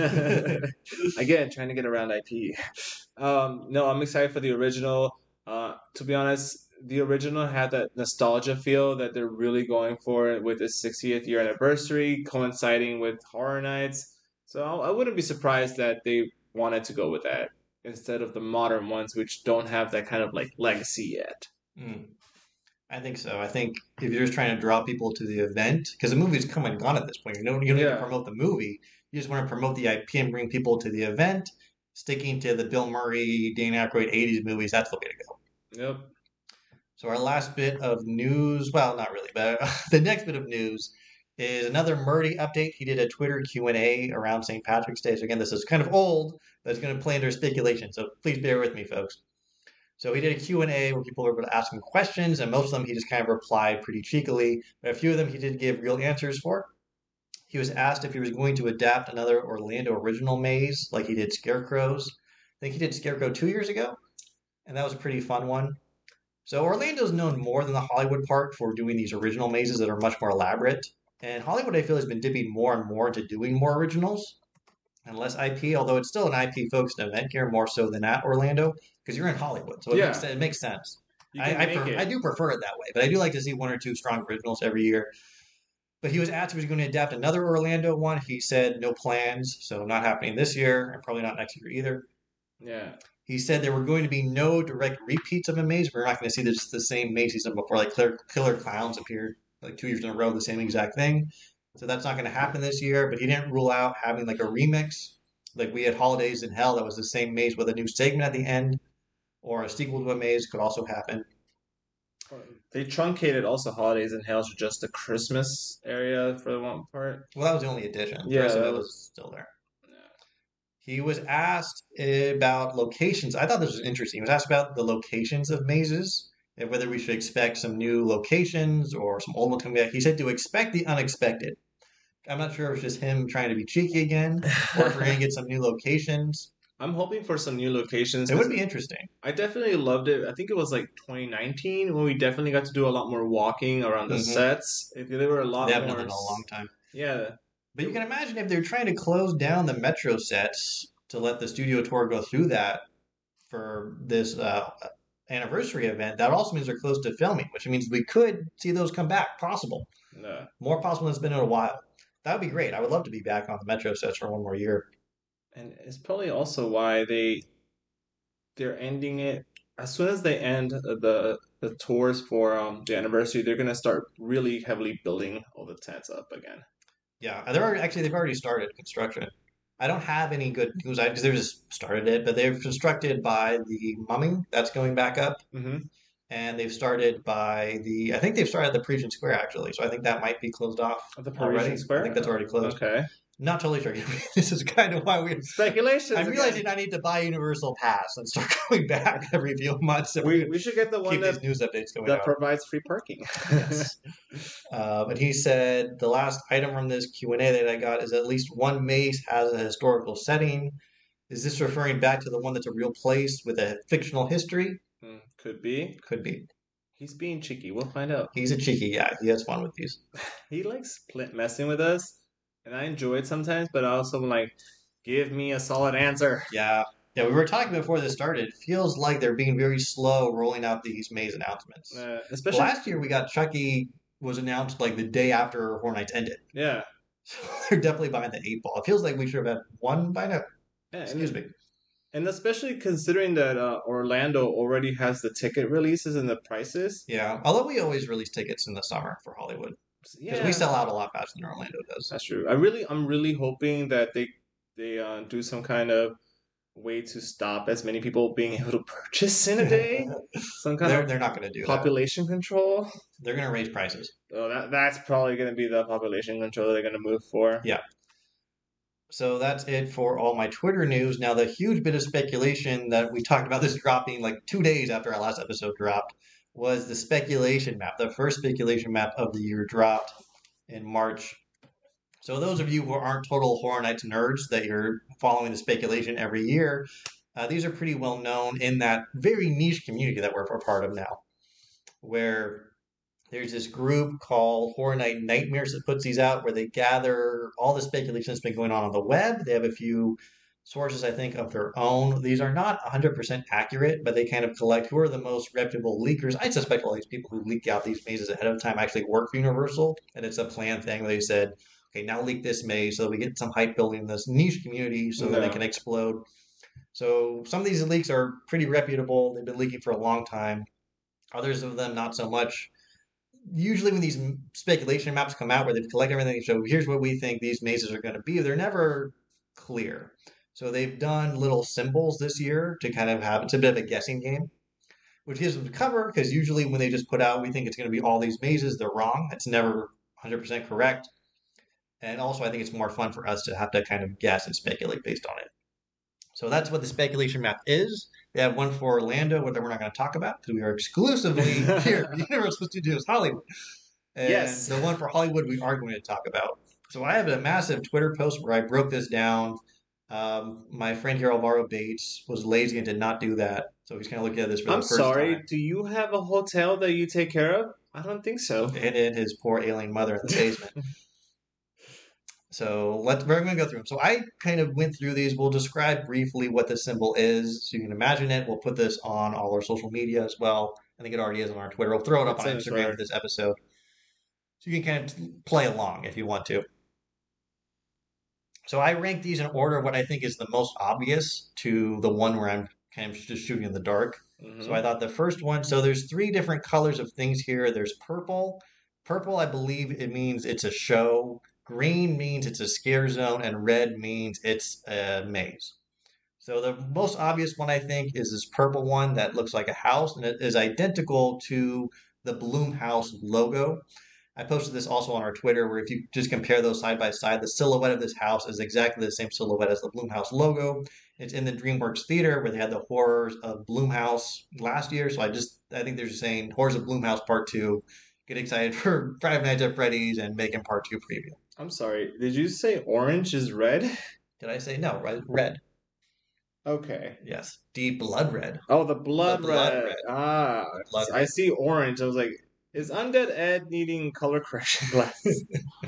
Again, trying to get around IP. No, I'm excited for the original. To be honest, the original had that nostalgia feel that they're really going for it with its 60th year anniversary coinciding with Horror Nights. So I wouldn't be surprised that they wanted to go with that instead of the modern ones, which don't have that kind of like legacy yet. Mm, I think so. I think if you're just trying to draw people to the event, because the movie's come and gone at this point, you don't need to Yeah. promote the movie. You just want to promote the IP and bring people to the event. Sticking to the Bill Murray, Dan Aykroyd 80s movies, that's the way to go. Yep. So our last bit of news, well, not really, but the next bit of news is another Murdy update. He did a Twitter Q&A around St. Patrick's Day. So again, this is kind of old, but it's going to play under speculation. So please bear with me, folks. So he did a Q&A where people were able to ask him questions, and most of them he just kind of replied pretty cheekily. But a few of them he did give real answers for. He was asked if he was going to adapt another Orlando original maze like he did Scarecrow's. I think he did Scarecrow 2 years ago, and that was a pretty fun one. So Orlando's known more than the Hollywood part for doing these original mazes that are much more elaborate. And Hollywood, I feel, has been dipping more and more into doing more originals and less IP, although it's still an IP focused event here more so than at Orlando, because you're in Hollywood, so Yeah. it makes sense. You can make I it. do prefer it that way, but I do like to see one or two strong originals every year. But he was asked if he was going to adapt another Orlando one. He said no plans, so not happening this year, and probably not next year either. Yeah. He said there were going to be no direct repeats of a maze. We're not going to see the same maze season before, like Killer Clowns appeared like 2 years in a row, the same exact thing. So that's not going to happen this year. But he didn't rule out having like a remix, like we had Holidays in Hell that was the same maze with a new segment at the end, or a sequel to a maze could also happen. They truncated also Holidays in Hell to just the Christmas area for the one part. Well, that was the only addition. The Yeah, rest of that it was was. still there. Yeah. He was asked about locations. I thought this was interesting. He was asked about the locations of mazes and whether we should expect some new locations or some old ones coming back. He said to expect the unexpected. I'm not sure if it's just him trying to be cheeky again or if we're going to get some new locations. I'm hoping for some new locations It would because be interesting. I definitely loved it. I think it was like 2019 when we definitely got to do a lot more walking around the Hmm. sets. If there were a They lot haven't done more, it in a long time. yeah, But you can imagine if they're trying to close down the metro sets to let the studio tour go through that for this anniversary event, that also means they're close to filming, which means we could see those come back. Possible. no. More possible than it's been in a while. That would be great. I would love to be back on the metro sets for one more year. And it's probably also why they're ending it as soon as they end the tours for the anniversary. They're gonna start really heavily building all the tents up again. Yeah, they've already started construction. I don't have any good news because they just started it, but they've constructed by the Mumming that's going back up, Mm-hmm. and they've started by the I think they've started the Parisian Square actually, so I think that might be closed off The Parisian already. I think Square. that's already closed. Okay. Not totally sure. This is kind of why Speculations I'm again. realizing I need to buy Universal Pass and start going back every few months so We should get the one keep these news updates going that out. provides free parking. Yes. And he said the last item from this Q&A that I got is at least one maze has a historical setting. Is this referring back to the one that's a real place with a fictional history? Could be. Could be. He's being cheeky. We'll find out. He's a cheeky guy. He has fun with these. He likes messing with us, and I enjoy it sometimes. But I also am like, give me a solid answer. Yeah. Yeah, we were talking before this started. It feels like they're being very slow rolling out these maze announcements. Especially Last year we got Chucky was announced like the day after Horror Nights ended. yeah, So they're definitely behind the eight ball. It feels like we should have had one by now. yeah, Excuse me. and especially considering that Orlando already has the ticket releases and the prices. Yeah, although we always release tickets in the summer for Hollywood because Yeah, we sell out a lot faster than Orlando does. that's true. I'm really hoping that they do some kind of way to stop as many people being able to purchase in a day. Some kind of They're not going to do that. population control. They're going to raise prices. Oh, that's probably going to be the population control they're going to move for. Yeah. So that's it for all my Twitter news. Now, the huge bit of speculation that we talked about this dropping like 2 days after our last episode dropped was the speculation map. The first speculation map of the year dropped in March. So those of you who aren't total Horror Nights nerds that you're following the speculation every year, these are pretty well known in that very niche community that we're a part of now, where there's this group called Horror Night Nightmares that puts these out where they gather all the speculation that's been going on the web. They have a few sources, I think, of their own. These are not 100% accurate, but they kind of collect who are the most reputable leakers. I suspect all these people who leak out these mazes ahead of time actually work for Universal, and it's a planned thing where they said, okay, now leak this maze so that we get some hype building in this niche community so that it can explode. So some of these leaks are pretty reputable. They've been leaking for a long time. Others of them, not so much. Usually when these speculation maps come out where they've collected everything and show here's what we think these mazes are going to be, they're never clear. So they've done little symbols this year to kind of have it's a bit of a guessing game, which gives them cover because usually when they just put out we think it's going to be all these mazes, they're wrong. It's never 100% correct. And also I think it's more fun for us to have to kind of guess and speculate based on it. So that's what the speculation map is. They have one for Orlando, that we're not going to talk about because we are exclusively here at Universal Studios Hollywood. And Yes. the one for Hollywood we are going to talk about. So I have a massive Twitter post where I broke this down. My friend here, Alvaro Bates, was lazy and did not do that. So he's kind of looking at this for the I'm first sorry. time. Do you have a hotel that you take care of? I don't think so. And in his poor alien mother in the basement. So we're going to go through them. So I kind of went through these. We'll describe briefly what the symbol is so you can imagine it. We'll put this on all our social media as well. I think it already is on our Twitter. We'll throw it up on Instagram for this episode. So you can kind of play along if you want to. So I rank these in order of what I think is the most obvious to the one where I'm kind of just shooting in the dark. Mm-hmm. So I thought the first one, so there's 3 different colors of things here. There's purple. Purple, I believe it means it's a show. Green means it's a scare zone, and red means it's a maze. So the most obvious one, I think, is this purple one that looks like a house, and it is identical to the Bloomhouse logo. I posted this also on our Twitter, where if you just compare those side by side, the silhouette of this house is exactly the same silhouette as the Bloomhouse logo. It's in the DreamWorks Theater where they had the Horrors of Bloomhouse last year. So I think they're just saying Horrors of Bloomhouse Part 2. Get excited for Five Nights at Freddy's and Megan Part 2 preview. I'm sorry. Did you say orange is red? Did I say no? Right? Red. Okay. Yes. Deep blood red. Oh, the The blood blood red. red. Ah, Blood I red. see orange. I was like, is Undead Ed needing color correction glasses?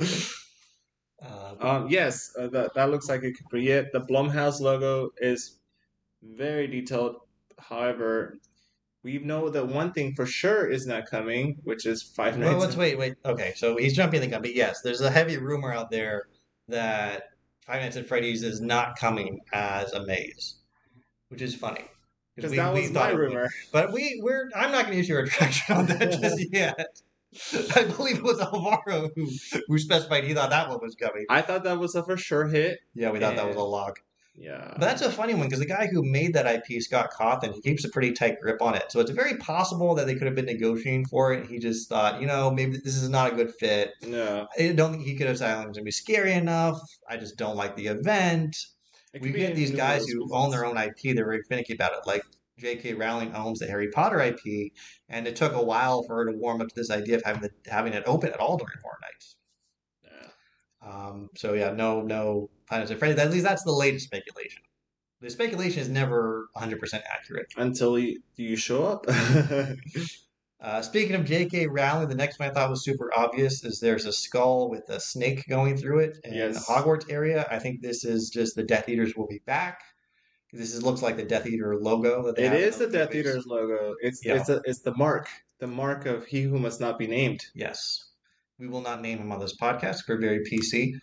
Yes, that looks like it could be it. The Blumhouse logo is very detailed. However, we know that one thing for sure is not coming, which is Five Well, Nights. let's wait. Okay, so he's jumping the gun, but yes, there's a heavy rumor out there that Five Nights at Freddy's is not coming as a maze, which is funny because Because we, that we was my thought it would, rumor. but we're I'm not going to issue a retraction on that just yet. I believe it was Alvaro who specified he thought that one was coming. I thought that was a for sure hit. Yeah, we thought that was a And lock. yeah, But that's a funny one because the guy who made that IP, Scott Cawthon, he keeps a pretty tight grip on it. So it's very possible that they could have been negotiating for it. And he just thought, maybe this is not a good fit. no, I don't think he could have said it's going to be scary enough. I just don't like the event. it We could be get these guys numerous who reasons. own their own IP. They're very finicky about it. Like J.K. Rowling owns the Harry Potter IP, and it took a while for her to warm up to this idea of having it open at all during Horror Nights. Yeah. So yeah, no Planet of Freddy. At least that's the latest speculation. The speculation is never 100% accurate. Until you show up. Speaking of J.K. Rowling, the next one I thought was super obvious is there's a skull with a snake going through it in the Yes. Hogwarts area. I think this is just the Death Eaters will be back. Looks like the Death Eater logo that they It have in is the those Death movies. Eater's logo. Yeah. It's the mark of he who must not be named. Yes. We will not name him on this podcast. We're very PC.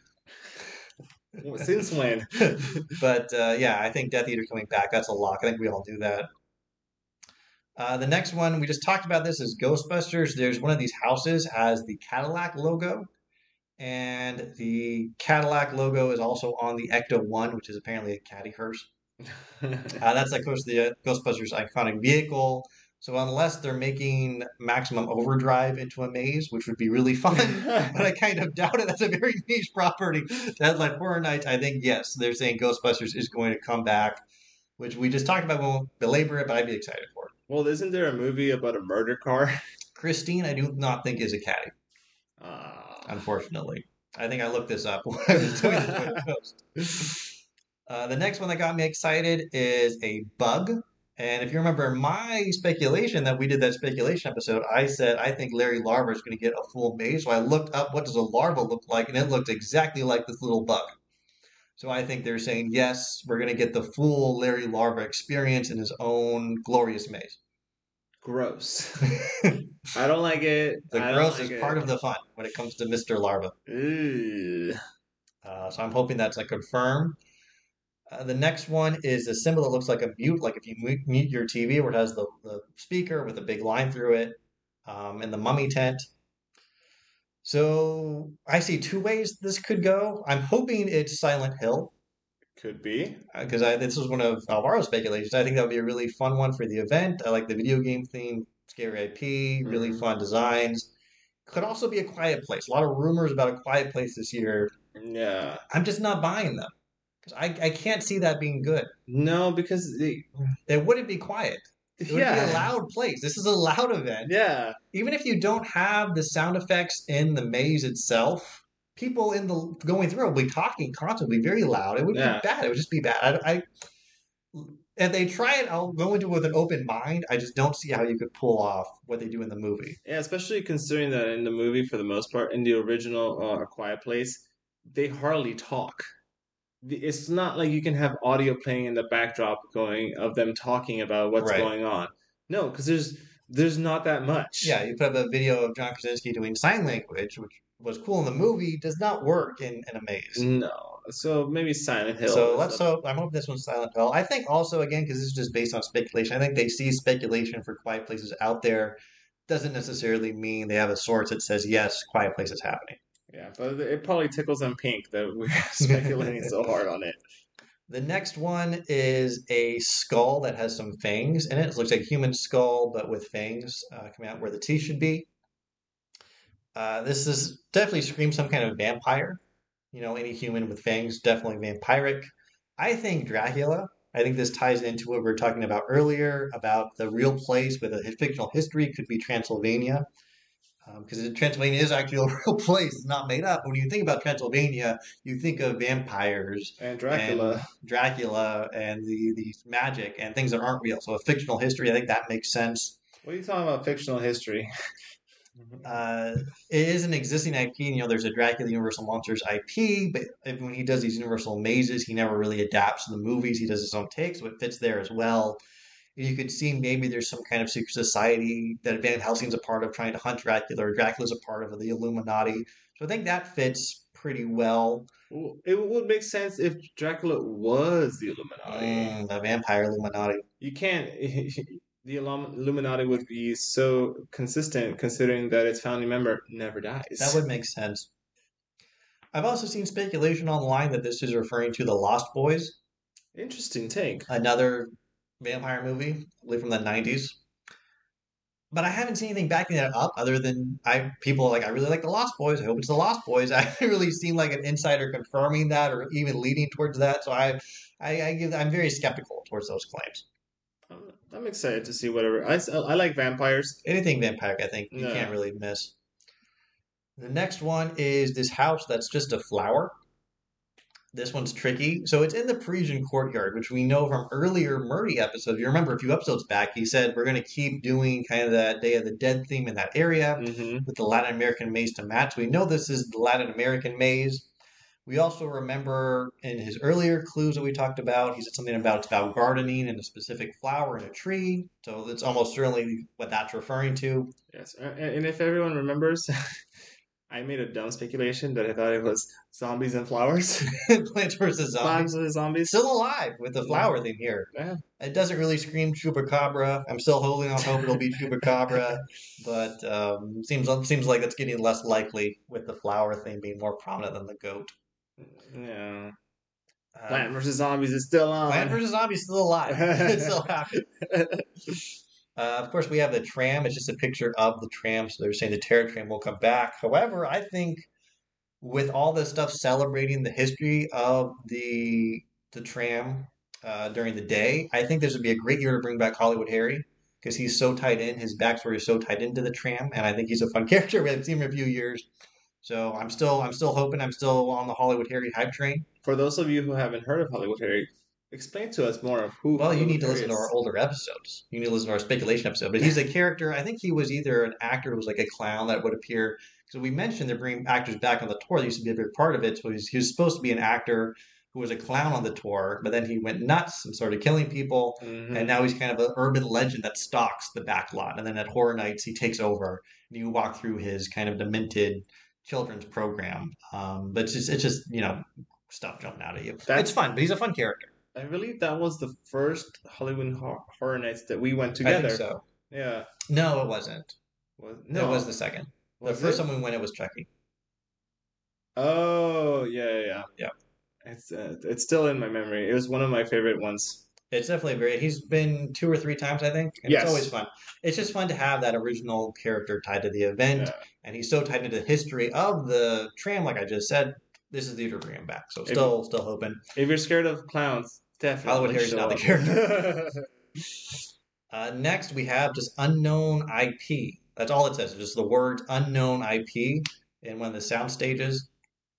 Since when? But yeah, I think Death Eater coming back. That's a lock. I think we all do that. The next one, we just talked about this, is Ghostbusters. There's one of these houses has the Cadillac logo, and the Cadillac logo is also on the Ecto-1, which is apparently a caddy hearse. That's, of course, the Ghostbusters iconic vehicle. So unless they're making Maximum Overdrive into a maze, which would be really fun, but I kind of doubt it. That's a very niche property. That's like Horror Nights. I think, yes, they're saying Ghostbusters is going to come back, which we just talked about. We won't belabor it, but I'd be excited for it. Well, isn't there a movie about a murder car? Christine, I do not think is a caddy, unfortunately. I think I looked this up when I was doing the Twitter post. The next one that got me excited is a bug. And if you remember my speculation that we did that speculation episode, I said I think Larry Larva is going to get a full maze. So I looked up what does a larva look like, and it looked exactly like this little bug. So I think they're saying, yes, we're going to get the full Larry Larva experience in his own glorious maze. Gross. I don't like it. The I gross don't like is it. part of the fun when it comes to Mr. Larva. Ew. So I'm hoping that's a confirm. The next one is a symbol that looks like a mute, like if you mute your TV, where it has the speaker with a big line through it, in the mummy tent. So I see two ways this could go. I'm hoping it's Silent Hill, Could be. because this was one of Alvaro's speculations. I think that would be a really fun one for the event. I like the video game theme, scary IP, really fun designs. Could also be A Quiet Place. A lot of rumors about A Quiet Place this year. Yeah. I'm just not buying them. Because I can't see that being good. No, because It wouldn't be quiet. It would be a loud place. This is a loud event. Yeah. Even if you don't have the sound effects in the maze itself, people in the going through will be talking constantly, very loud. It would be bad. It would just be bad. If they try it, I'll go into it with an open mind. I just don't see how you could pull off what they do in the movie. Yeah, especially considering that in the movie, for the most part, in the original A Quiet Place, they hardly talk. It's not like you can have audio playing in the backdrop going of them talking about what's Right. going on. No, because there's not that much. Yeah, you put up a video of John Krasinski doing sign language, which was cool in the movie, does not work in a maze. No. So maybe Silent Hill. So is let's hope. I'm hoping this one's Silent Hill. I think also, again, because this is just based on speculation, I think they see speculation for Quiet Places out there. Doesn't necessarily mean they have a source that says, yes, Quiet Place is happening. Yeah, but it probably tickles them pink that we're speculating so hard on it. The next one is a skull that has some fangs in it. It looks like a human skull, but with fangs coming out where the teeth should be. This is definitely screams some kind of vampire. You know, any human with fangs, definitely vampiric. I think Dracula. I think this ties into what we were talking about earlier about the real place with a fictional history could be Transylvania. Because Transylvania is actually a real place. It's not made up. When you think about Transylvania, you think of vampires And and Dracula. Dracula and the magic and things that aren't real. So a fictional history, I think that makes sense. What are you talking about fictional history? Uh, it is an existing IP. You know, there's a Dracula Universal Monsters IP, but when he does these Universal mazes, he never really adapts to the movies. He does his own take, so it fits there as well. You could see maybe there's some kind of secret society that Van Helsing's a part of trying to hunt Dracula, or Dracula's a part of the Illuminati. So I think that fits pretty well. It would make sense if Dracula was the Illuminati. The vampire Illuminati. You can't. The Illuminati would be so consistent considering that its founding member never That dies. would make sense. I've also seen speculation online that this is referring to The Lost Boys, Interesting take. another vampire movie, I believe from the 90s. But I haven't seen anything backing that up other than people are like, I really like the Lost Boys. I hope it's the Lost Boys. I haven't really seen like an insider confirming that or even leading towards that. So I'm very skeptical towards those claims. I'm excited to see whatever. I like vampires. Anything vampiric, I think you can't No. really miss. The next one is this house that's just a flower. This one's tricky. So it's in the Parisian courtyard, which we know from earlier Murray episodes. You remember a few episodes back, he said we're going to keep doing kind of that Day of the Dead theme in that area Hmm. with the Latin American maze to match. We know this is the Latin American maze. We also remember in his earlier clues that we talked about, he said something about it's about gardening and a specific flower in a tree. So it's almost certainly what that's referring to. Yes, and if everyone remembers, I made a dumb speculation that I thought it was zombies and flowers. Plants vs. Plants Zombies. vs zombies. Still alive with the flower thing here. Yeah. It doesn't really scream Chupacabra. I'm still holding on hope it'll be Chupacabra, but seems like it's getting less likely with the flower thing being more prominent than the goat. Yeah. Uh, Plant vs Zombies is still Plant on. vs. Zombies still alive. It's still happening. Of course, we have the tram. It's just a picture of the tram, so they're saying the Terror Tram will come back. However, I think with all this stuff celebrating the history of the tram during the day, I think this would be a great year to bring back Hollywood Harry because he's so tied in. His backstory is so tied into the tram, and I think he's a fun character. We haven't seen him in a few years, so I'm still hoping I'm still on the Hollywood Harry hype train. For those of you who haven't heard of Hollywood Harry, explain to us more of who Well, you Hollywood need to Harry listen to our is. older episodes. You need to listen to our speculation episode. But he's a character. I think he was either an actor who was like a clown that would appear. So we mentioned they're bringing actors back on the tour. That used to be a big part of it. So he was supposed to be an actor who was a clown on the tour, but then he went nuts and started killing people. And Hmm. now he's kind of an urban legend that stalks the back lot. And then at Horror Nights, he takes over. And you walk through his kind of demented children's program. But it's just stuff jumping out at you. It's That's fun, but he's a fun character. I believe that was the first Hollywood Horror Nights that we went I think together. so. Yeah. No, it wasn't. It was No, the second. The was first it? time we went, it was Chucky. Oh, yeah, yeah, yeah. Yeah, It's still in my memory. It was one of my favorite ones. it's definitely very. He's been two or three times, I think, and it's always Yes. fun. It's just fun to have that original character tied to the event, Yeah. and he's so tied into the history of the tram, like I just said. This is the year to bring him back. So If still hoping. if you're scared of clowns, Hollywood definitely Harry's show not the up. character. Next, we have just unknown IP. That's all it says. Just the word unknown IP in one of the sound stages.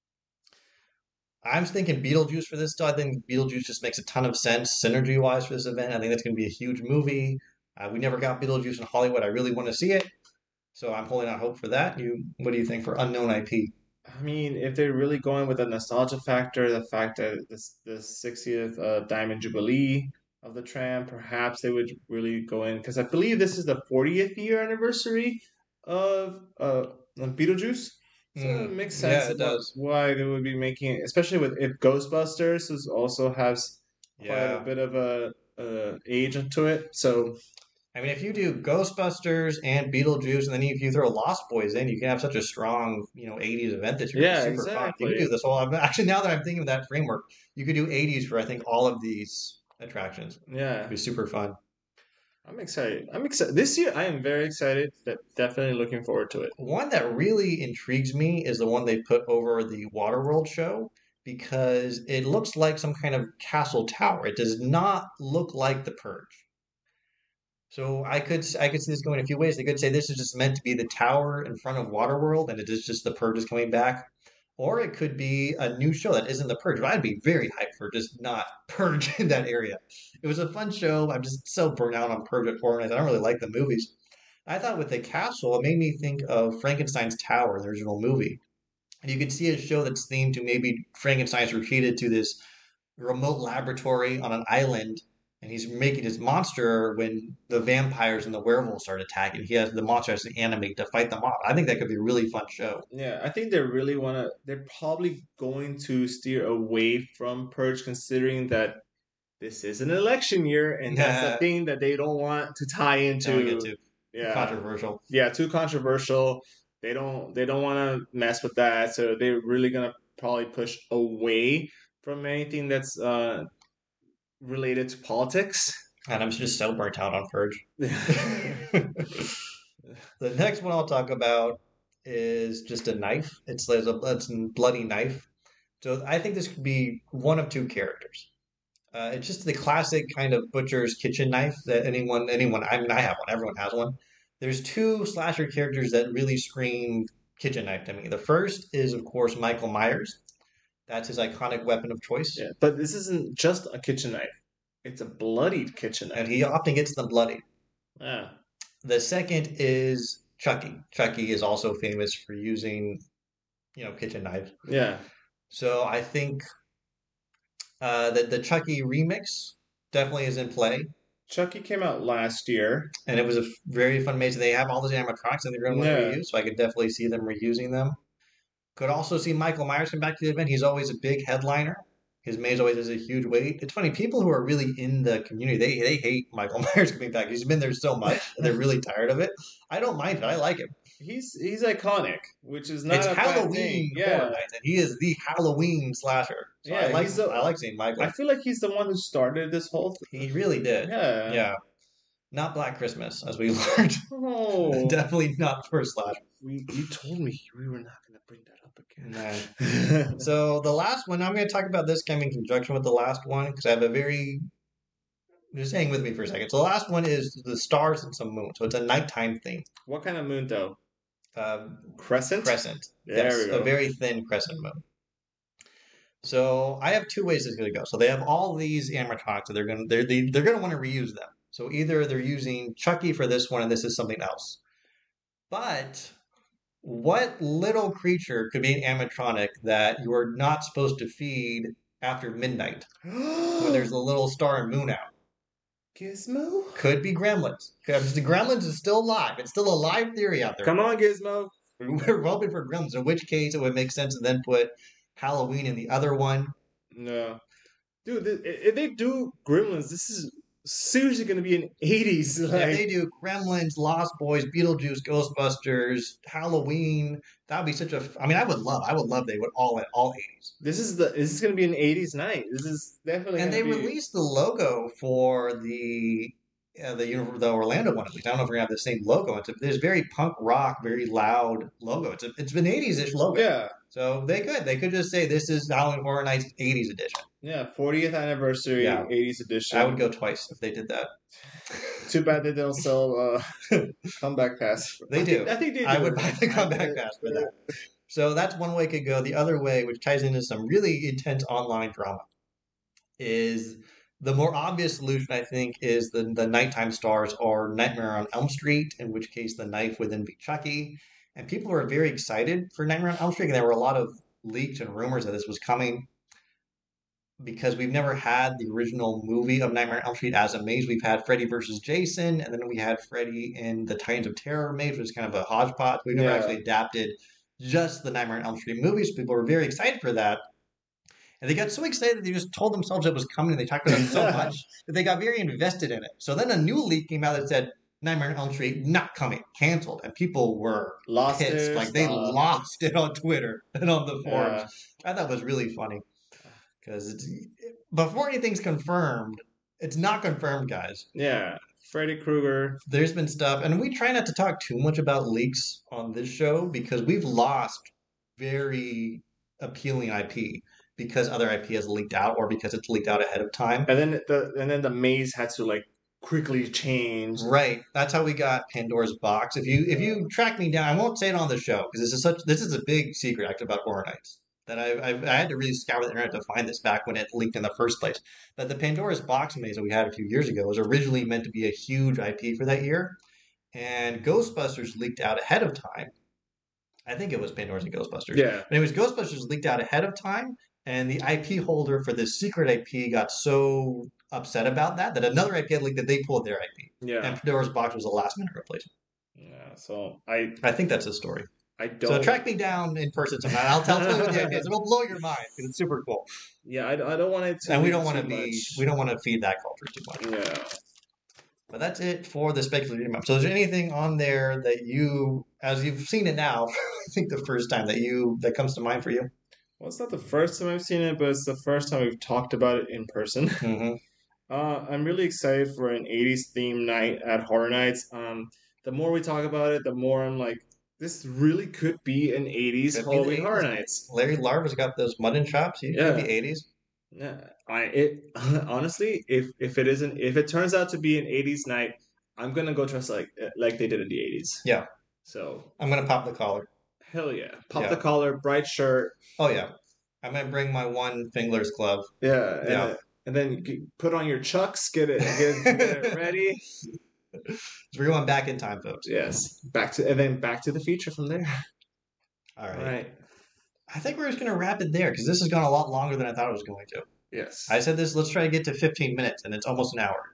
I'm thinking Beetlejuice for this. Still, I think Beetlejuice just makes a ton of sense synergy wise for this event. I think that's going to be a huge movie. We never got Beetlejuice in Hollywood. I really want to see it, so I'm holding out hope for that. What do you think for unknown IP? I mean, if they're really going with the nostalgia factor, the fact that this the 60th Diamond Jubilee of the tram, perhaps they would really go in because I believe this is the 40th year anniversary of Beetlejuice. So it makes sense Yeah, it does. why they would be making it, especially with if Ghostbusters also has quite a Yeah, bit of a age into it. So I mean, if you do Ghostbusters and Beetlejuice, and then if you throw Lost Boys in, you can have such a strong, 80s event this year. It'd be Yeah, super fun. You could do exactly. this whole. Actually, now that I'm thinking of that framework, you could do 80s for I think all of these attractions. It'd Yeah. be super fun. I'm excited. I'm excited. This year, I am very excited. Definitely looking forward to it. One that really intrigues me is the one they put over the Waterworld show because it looks like some kind of castle tower. It does not look like the Purge. So I could see this going a few ways. They could say this is just meant to be the tower in front of Waterworld, and it is just the Purge is coming back. Or it could be a new show that isn't the Purge. But I'd be very hyped for just not Purge in that area. It was a fun show. I'm just so burnt out on Purge at Horror Nights. I don't really like the movies. I thought with the castle, it made me think of Frankenstein's Tower, the original movie. And you could see a show that's themed to maybe Frankenstein's retreated to this remote laboratory on an island, and he's making his monster when the vampires and the werewolves start attacking. He has the monster has to animate to fight them off. I think that could be a really fun show. Yeah, I think they really want to. They're probably going to steer away from Purge, considering that this is an election year, and that's the Yeah, thing that they don't want to tie don't get into. too Yeah, controversial. yeah, too controversial. They don't want to mess with that, so they're really gonna probably push away from anything that's related to politics. And I'm just so burnt out on Purge. The next one I'll talk about is just a knife. It's a bloody knife. So I think this could be one of two characters. It's just the classic kind of butcher's kitchen knife that anyone. I mean, I have one. Everyone has one. There's two slasher characters that really scream kitchen knife to me. The first is, of course, Michael Myers. That's his iconic weapon of choice, Yeah, but this isn't just a kitchen knife. It's a bloodied kitchen and knife. he often gets them bloody. Yeah. The second is Chucky. Chucky is also famous for using, kitchen knives. Yeah. So I think that the Chucky remix definitely is in play. Chucky came out last year. And it was a very fun maze. They have all those animatronics that they're going to want to Yeah. reuse, so I could definitely see them reusing them. Could also see Michael Myers come back to the event. He's always a big headliner. His maze always has a huge weight. It's funny, people who are really in the community, they hate Michael Myers coming back. He's been there so much, they're really tired of it. I don't mind it. I like him. He's iconic, which is It's not a bad thing. Halloween Horror Yeah. Nights, and he is the Halloween slasher. So Yeah, he's the I like seeing Michael. I feel like he's the one who started this whole He really did. Yeah. Yeah. Not Black Christmas, as we learned. Oh. Definitely not for slasher. You told me we were not gonna bring that up Nah. again. So the last one, I'm going to talk about this kind of in conjunction with the last one because I have a very just hang with me for a second. So the last one is the stars and some moon. So it's a nighttime theme. What kind of moon though? Crescent? Crescent. There Yes, we a go. very thin crescent moon. So I have two ways it's going to go. So they have all these animatronics. So they're going to want to reuse them. So either they're using Chucky for this one, and this is something else. But what little creature could be an animatronic that you are not supposed to feed after midnight when there's a little star and moon out? Gizmo? Could be Gremlins. Because the Gremlins is still alive. It's still a live theory out there. Come on, Gizmo. We're hoping for Gremlins, in which case it would make sense to then put Halloween in the other one. No. Dude, if they do Gremlins, this is seriously gonna be an 80s. Yeah, Like, they do Gremlins, Lost Boys, Beetlejuice, Ghostbusters, Halloween. That would be such a. I mean, I would love they would all 80s. this is gonna be an 80s night. This is definitely And gonna they be released the logo for the Orlando one at least. I don't know if we're gonna have the same logo. There's very punk rock, very loud logo. It's an 80s-ish logo. Yeah. So they could just say this is Halloween Horror Nights 80s edition. Yeah, 40th anniversary, Yeah. 80s edition. I would go twice if they did that. Too bad they don't sell comeback pass. They do. I think they do. I would buy the comeback pass for that. So that's one way it could go. The other way, which ties into some really intense online drama, is the more obvious solution, I think, is the nighttime stars or Nightmare on Elm Street, in which case the knife would then be Chucky. And people were very excited for Nightmare on Elm Street, and there were a lot of leaks and rumors that this was coming because we've never had the original movie of Nightmare on Elm Street as a maze. We've had Freddy versus Jason, and then we had Freddy in the Titans of Terror maze, which is kind of a hodgepodge. We've never Yeah. actually adapted just the Nightmare on Elm Street movies. People were very excited for that. And they got so excited that they just told themselves it was coming and they talked about it so much that they got very invested in it. So then a new leak came out that said, Nightmare on Elm Street not coming, canceled, and people were Lost pissed. their Like they stuff. lost it on Twitter and on the forums. Yeah. I thought it was really funny because before anything's confirmed, it's not confirmed, guys. Yeah. Freddy Krueger. There's been stuff, and we try not to talk too much about leaks on this show because we've lost very appealing IP because other IP has leaked out or because it's leaked out ahead of time. And then the maze had to like quickly change. Right. That's how we got Pandora's Box. If you track me down, I won't say it on the show because this is a big secret actually about Horror Nights that I had to really scour the internet to find this back when it leaked in the first place. But the Pandora's Box maze that we had a few years ago was originally meant to be a huge IP for that year, and Ghostbusters leaked out ahead of time. I think it was Pandora's and Ghostbusters. Yeah. But anyways, Ghostbusters leaked out ahead of time, and the IP holder for this secret IP got so upset about that another IP had leaked that they pulled their IP. Yeah. And Pandora's Box was a last minute replacement. Yeah. So I think that's the story. I don't. So track me down in person sometime. I'll tell you what the idea is. It'll blow your mind because it's super cool. Yeah, I don't want it to. And we be don't want too to be much. we don't want to feed that culture too much. Yeah. But that's it for the speculative map. So is there anything on there that you, as you've seen it now, I think the first time that comes to mind for you? Well, it's not the first time I've seen it, but it's the first time we've talked about it in person. Mm-hmm. I'm really excited for an 80s theme night at Horror Nights. The more we talk about it, the more I'm like, this really could be an 80s Could be the Halloween 80s. Horror Nights. Larry Larva's got those mutton chops. He could be 80s. Yeah, honestly, if it turns out to be an 80s night, I'm gonna go dress like they did in the 80s. Yeah. So I'm gonna pop the collar. hell yeah, pop Yeah. the collar, bright shirt. Oh yeah. I'm gonna bring my one Fingler's glove. Yeah, Yeah. and then put on your chucks, get it ready. So we're going back in time, folks. Yes, back to the future from there. All right. Right. I think we're just gonna wrap it there because this has gone a lot longer than I thought it was going to. Yes. I said this. Let's try to get to 15 minutes, and it's almost an hour.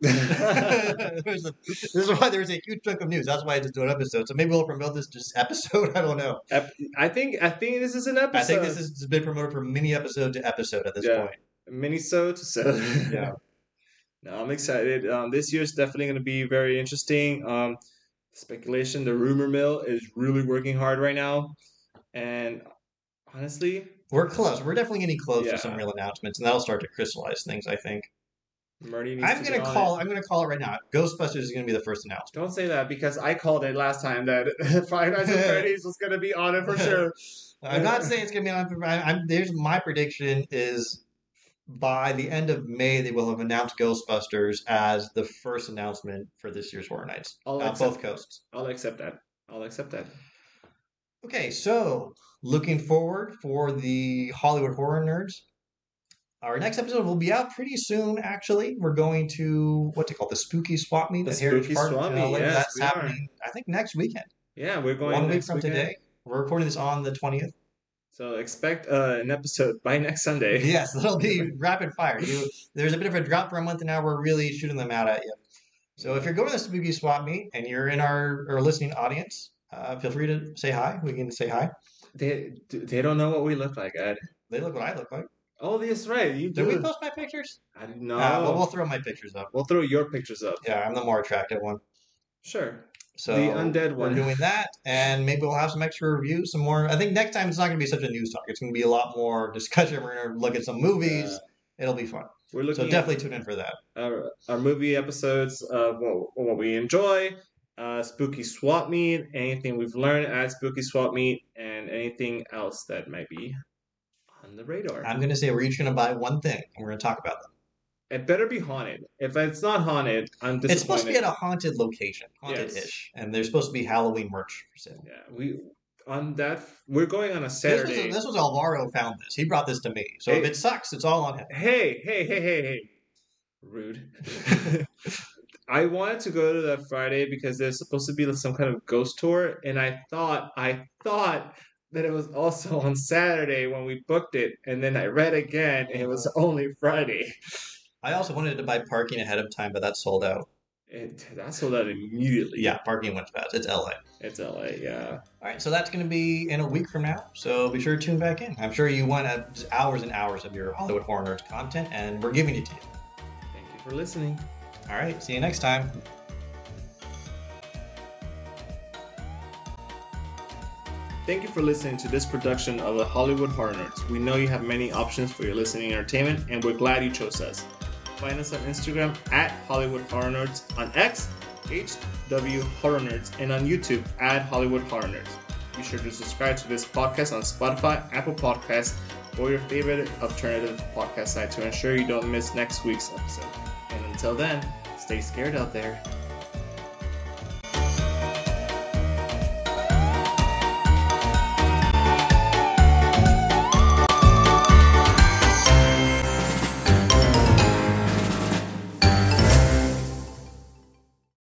This is why there's a huge chunk of news. That's why I just do an episode. So maybe we'll promote this just episode. I don't know. I think this is an episode. I think this has been promoted from mini episode to episode at this point. Mini-sode to so. Yeah. No, I'm excited. This year's definitely going to be very interesting. Speculation, the rumor mill is really working hard right now, and honestly, We're close. We're definitely getting close Yeah. to some real announcements, and that'll start to crystallize things, I think. Murdy needs I'm to gonna get on call. it. I'm gonna call it right now. Ghostbusters is gonna be the first announcement. Don't say that because I called it last time that Five Nights at Freddy's was going to be on it for sure. I'm not saying it's gonna be on. There's my prediction is by the end of May they will have announced Ghostbusters as the first announcement for this year's Horror Nights. I'll accept- Both coasts. I'll accept that. I'll accept that. Okay, so looking forward for the Hollywood Horror Nerds. Our next episode will be out pretty soon, actually. We're going to, what's it called? The Spooky Swap Meet The at Heritage Spooky Park Swap in Meet, LA. yes, That's we are. happening, I think, next weekend. Yeah, we're going 1 week next from weekend. today. We're recording this on the 20th. So expect an episode by next Sunday. Yes, that'll be rapid fire. There's a bit of a drop for a month, and now we're really shooting them out at you. So if you're going to the Spooky Swap Meet and you're in our listening audience, feel free to say hi. We can say hi. They don't know what we look like, Ed. They look what I look like. Oh, that's right. You Did do. we post my pictures? I didn't know. Well, we'll throw my pictures up. We'll throw your pictures up. Yeah, I'm the more attractive one. Sure. So The undead we're one. doing that, and maybe we'll have some extra reviews, some more. I think next time it's not going to be such a news talk. It's going to be a lot more discussion. We're going to look at some movies. Yeah. It'll be fun. We're looking So definitely tune in for that. at our movie episodes of what we enjoy, Spooky Swap Meet, anything we've learned at Spooky Swap Meet, and anything else that might be on the radar. I'm going to say we're each going to buy one thing, and we're going to talk about them. It better be haunted. If it's not haunted, I'm disappointed. It's supposed to be at a haunted location, haunted-ish, and there's supposed to be Halloween merch for sale. Yeah, we're going on a Saturday. This was Alvaro found this. He brought this to me. So Hey. if it sucks, it's all on him. Hey. Rude. I wanted to go to that Friday because there's supposed to be some kind of ghost tour, and I thought that it was also on Saturday when we booked it, and then I read again, and it was only Friday. I also wanted to buy parking ahead of time, but that's sold out. That sold out immediately. Yeah, parking went fast. It's LA. It's LA, yeah. All right, so that's going to be in a week from now. So be sure to tune back in. I'm sure you want hours and hours of your Hollywood Horror Nerds content, and we're giving it to you. Thank you for listening. All right, see you next time. Thank you for listening to this production of the Hollywood Horror Nerds. We know you have many options for your listening entertainment, and we're glad you chose us. Find us on Instagram at Hollywood Horror Nerds, on X, HW Horror Nerds, and on YouTube at Hollywood Horror Nerds. Be sure to subscribe to this podcast on Spotify, Apple Podcasts, or your favorite alternative podcast site to ensure you don't miss next week's episode. And until then, stay scared out there.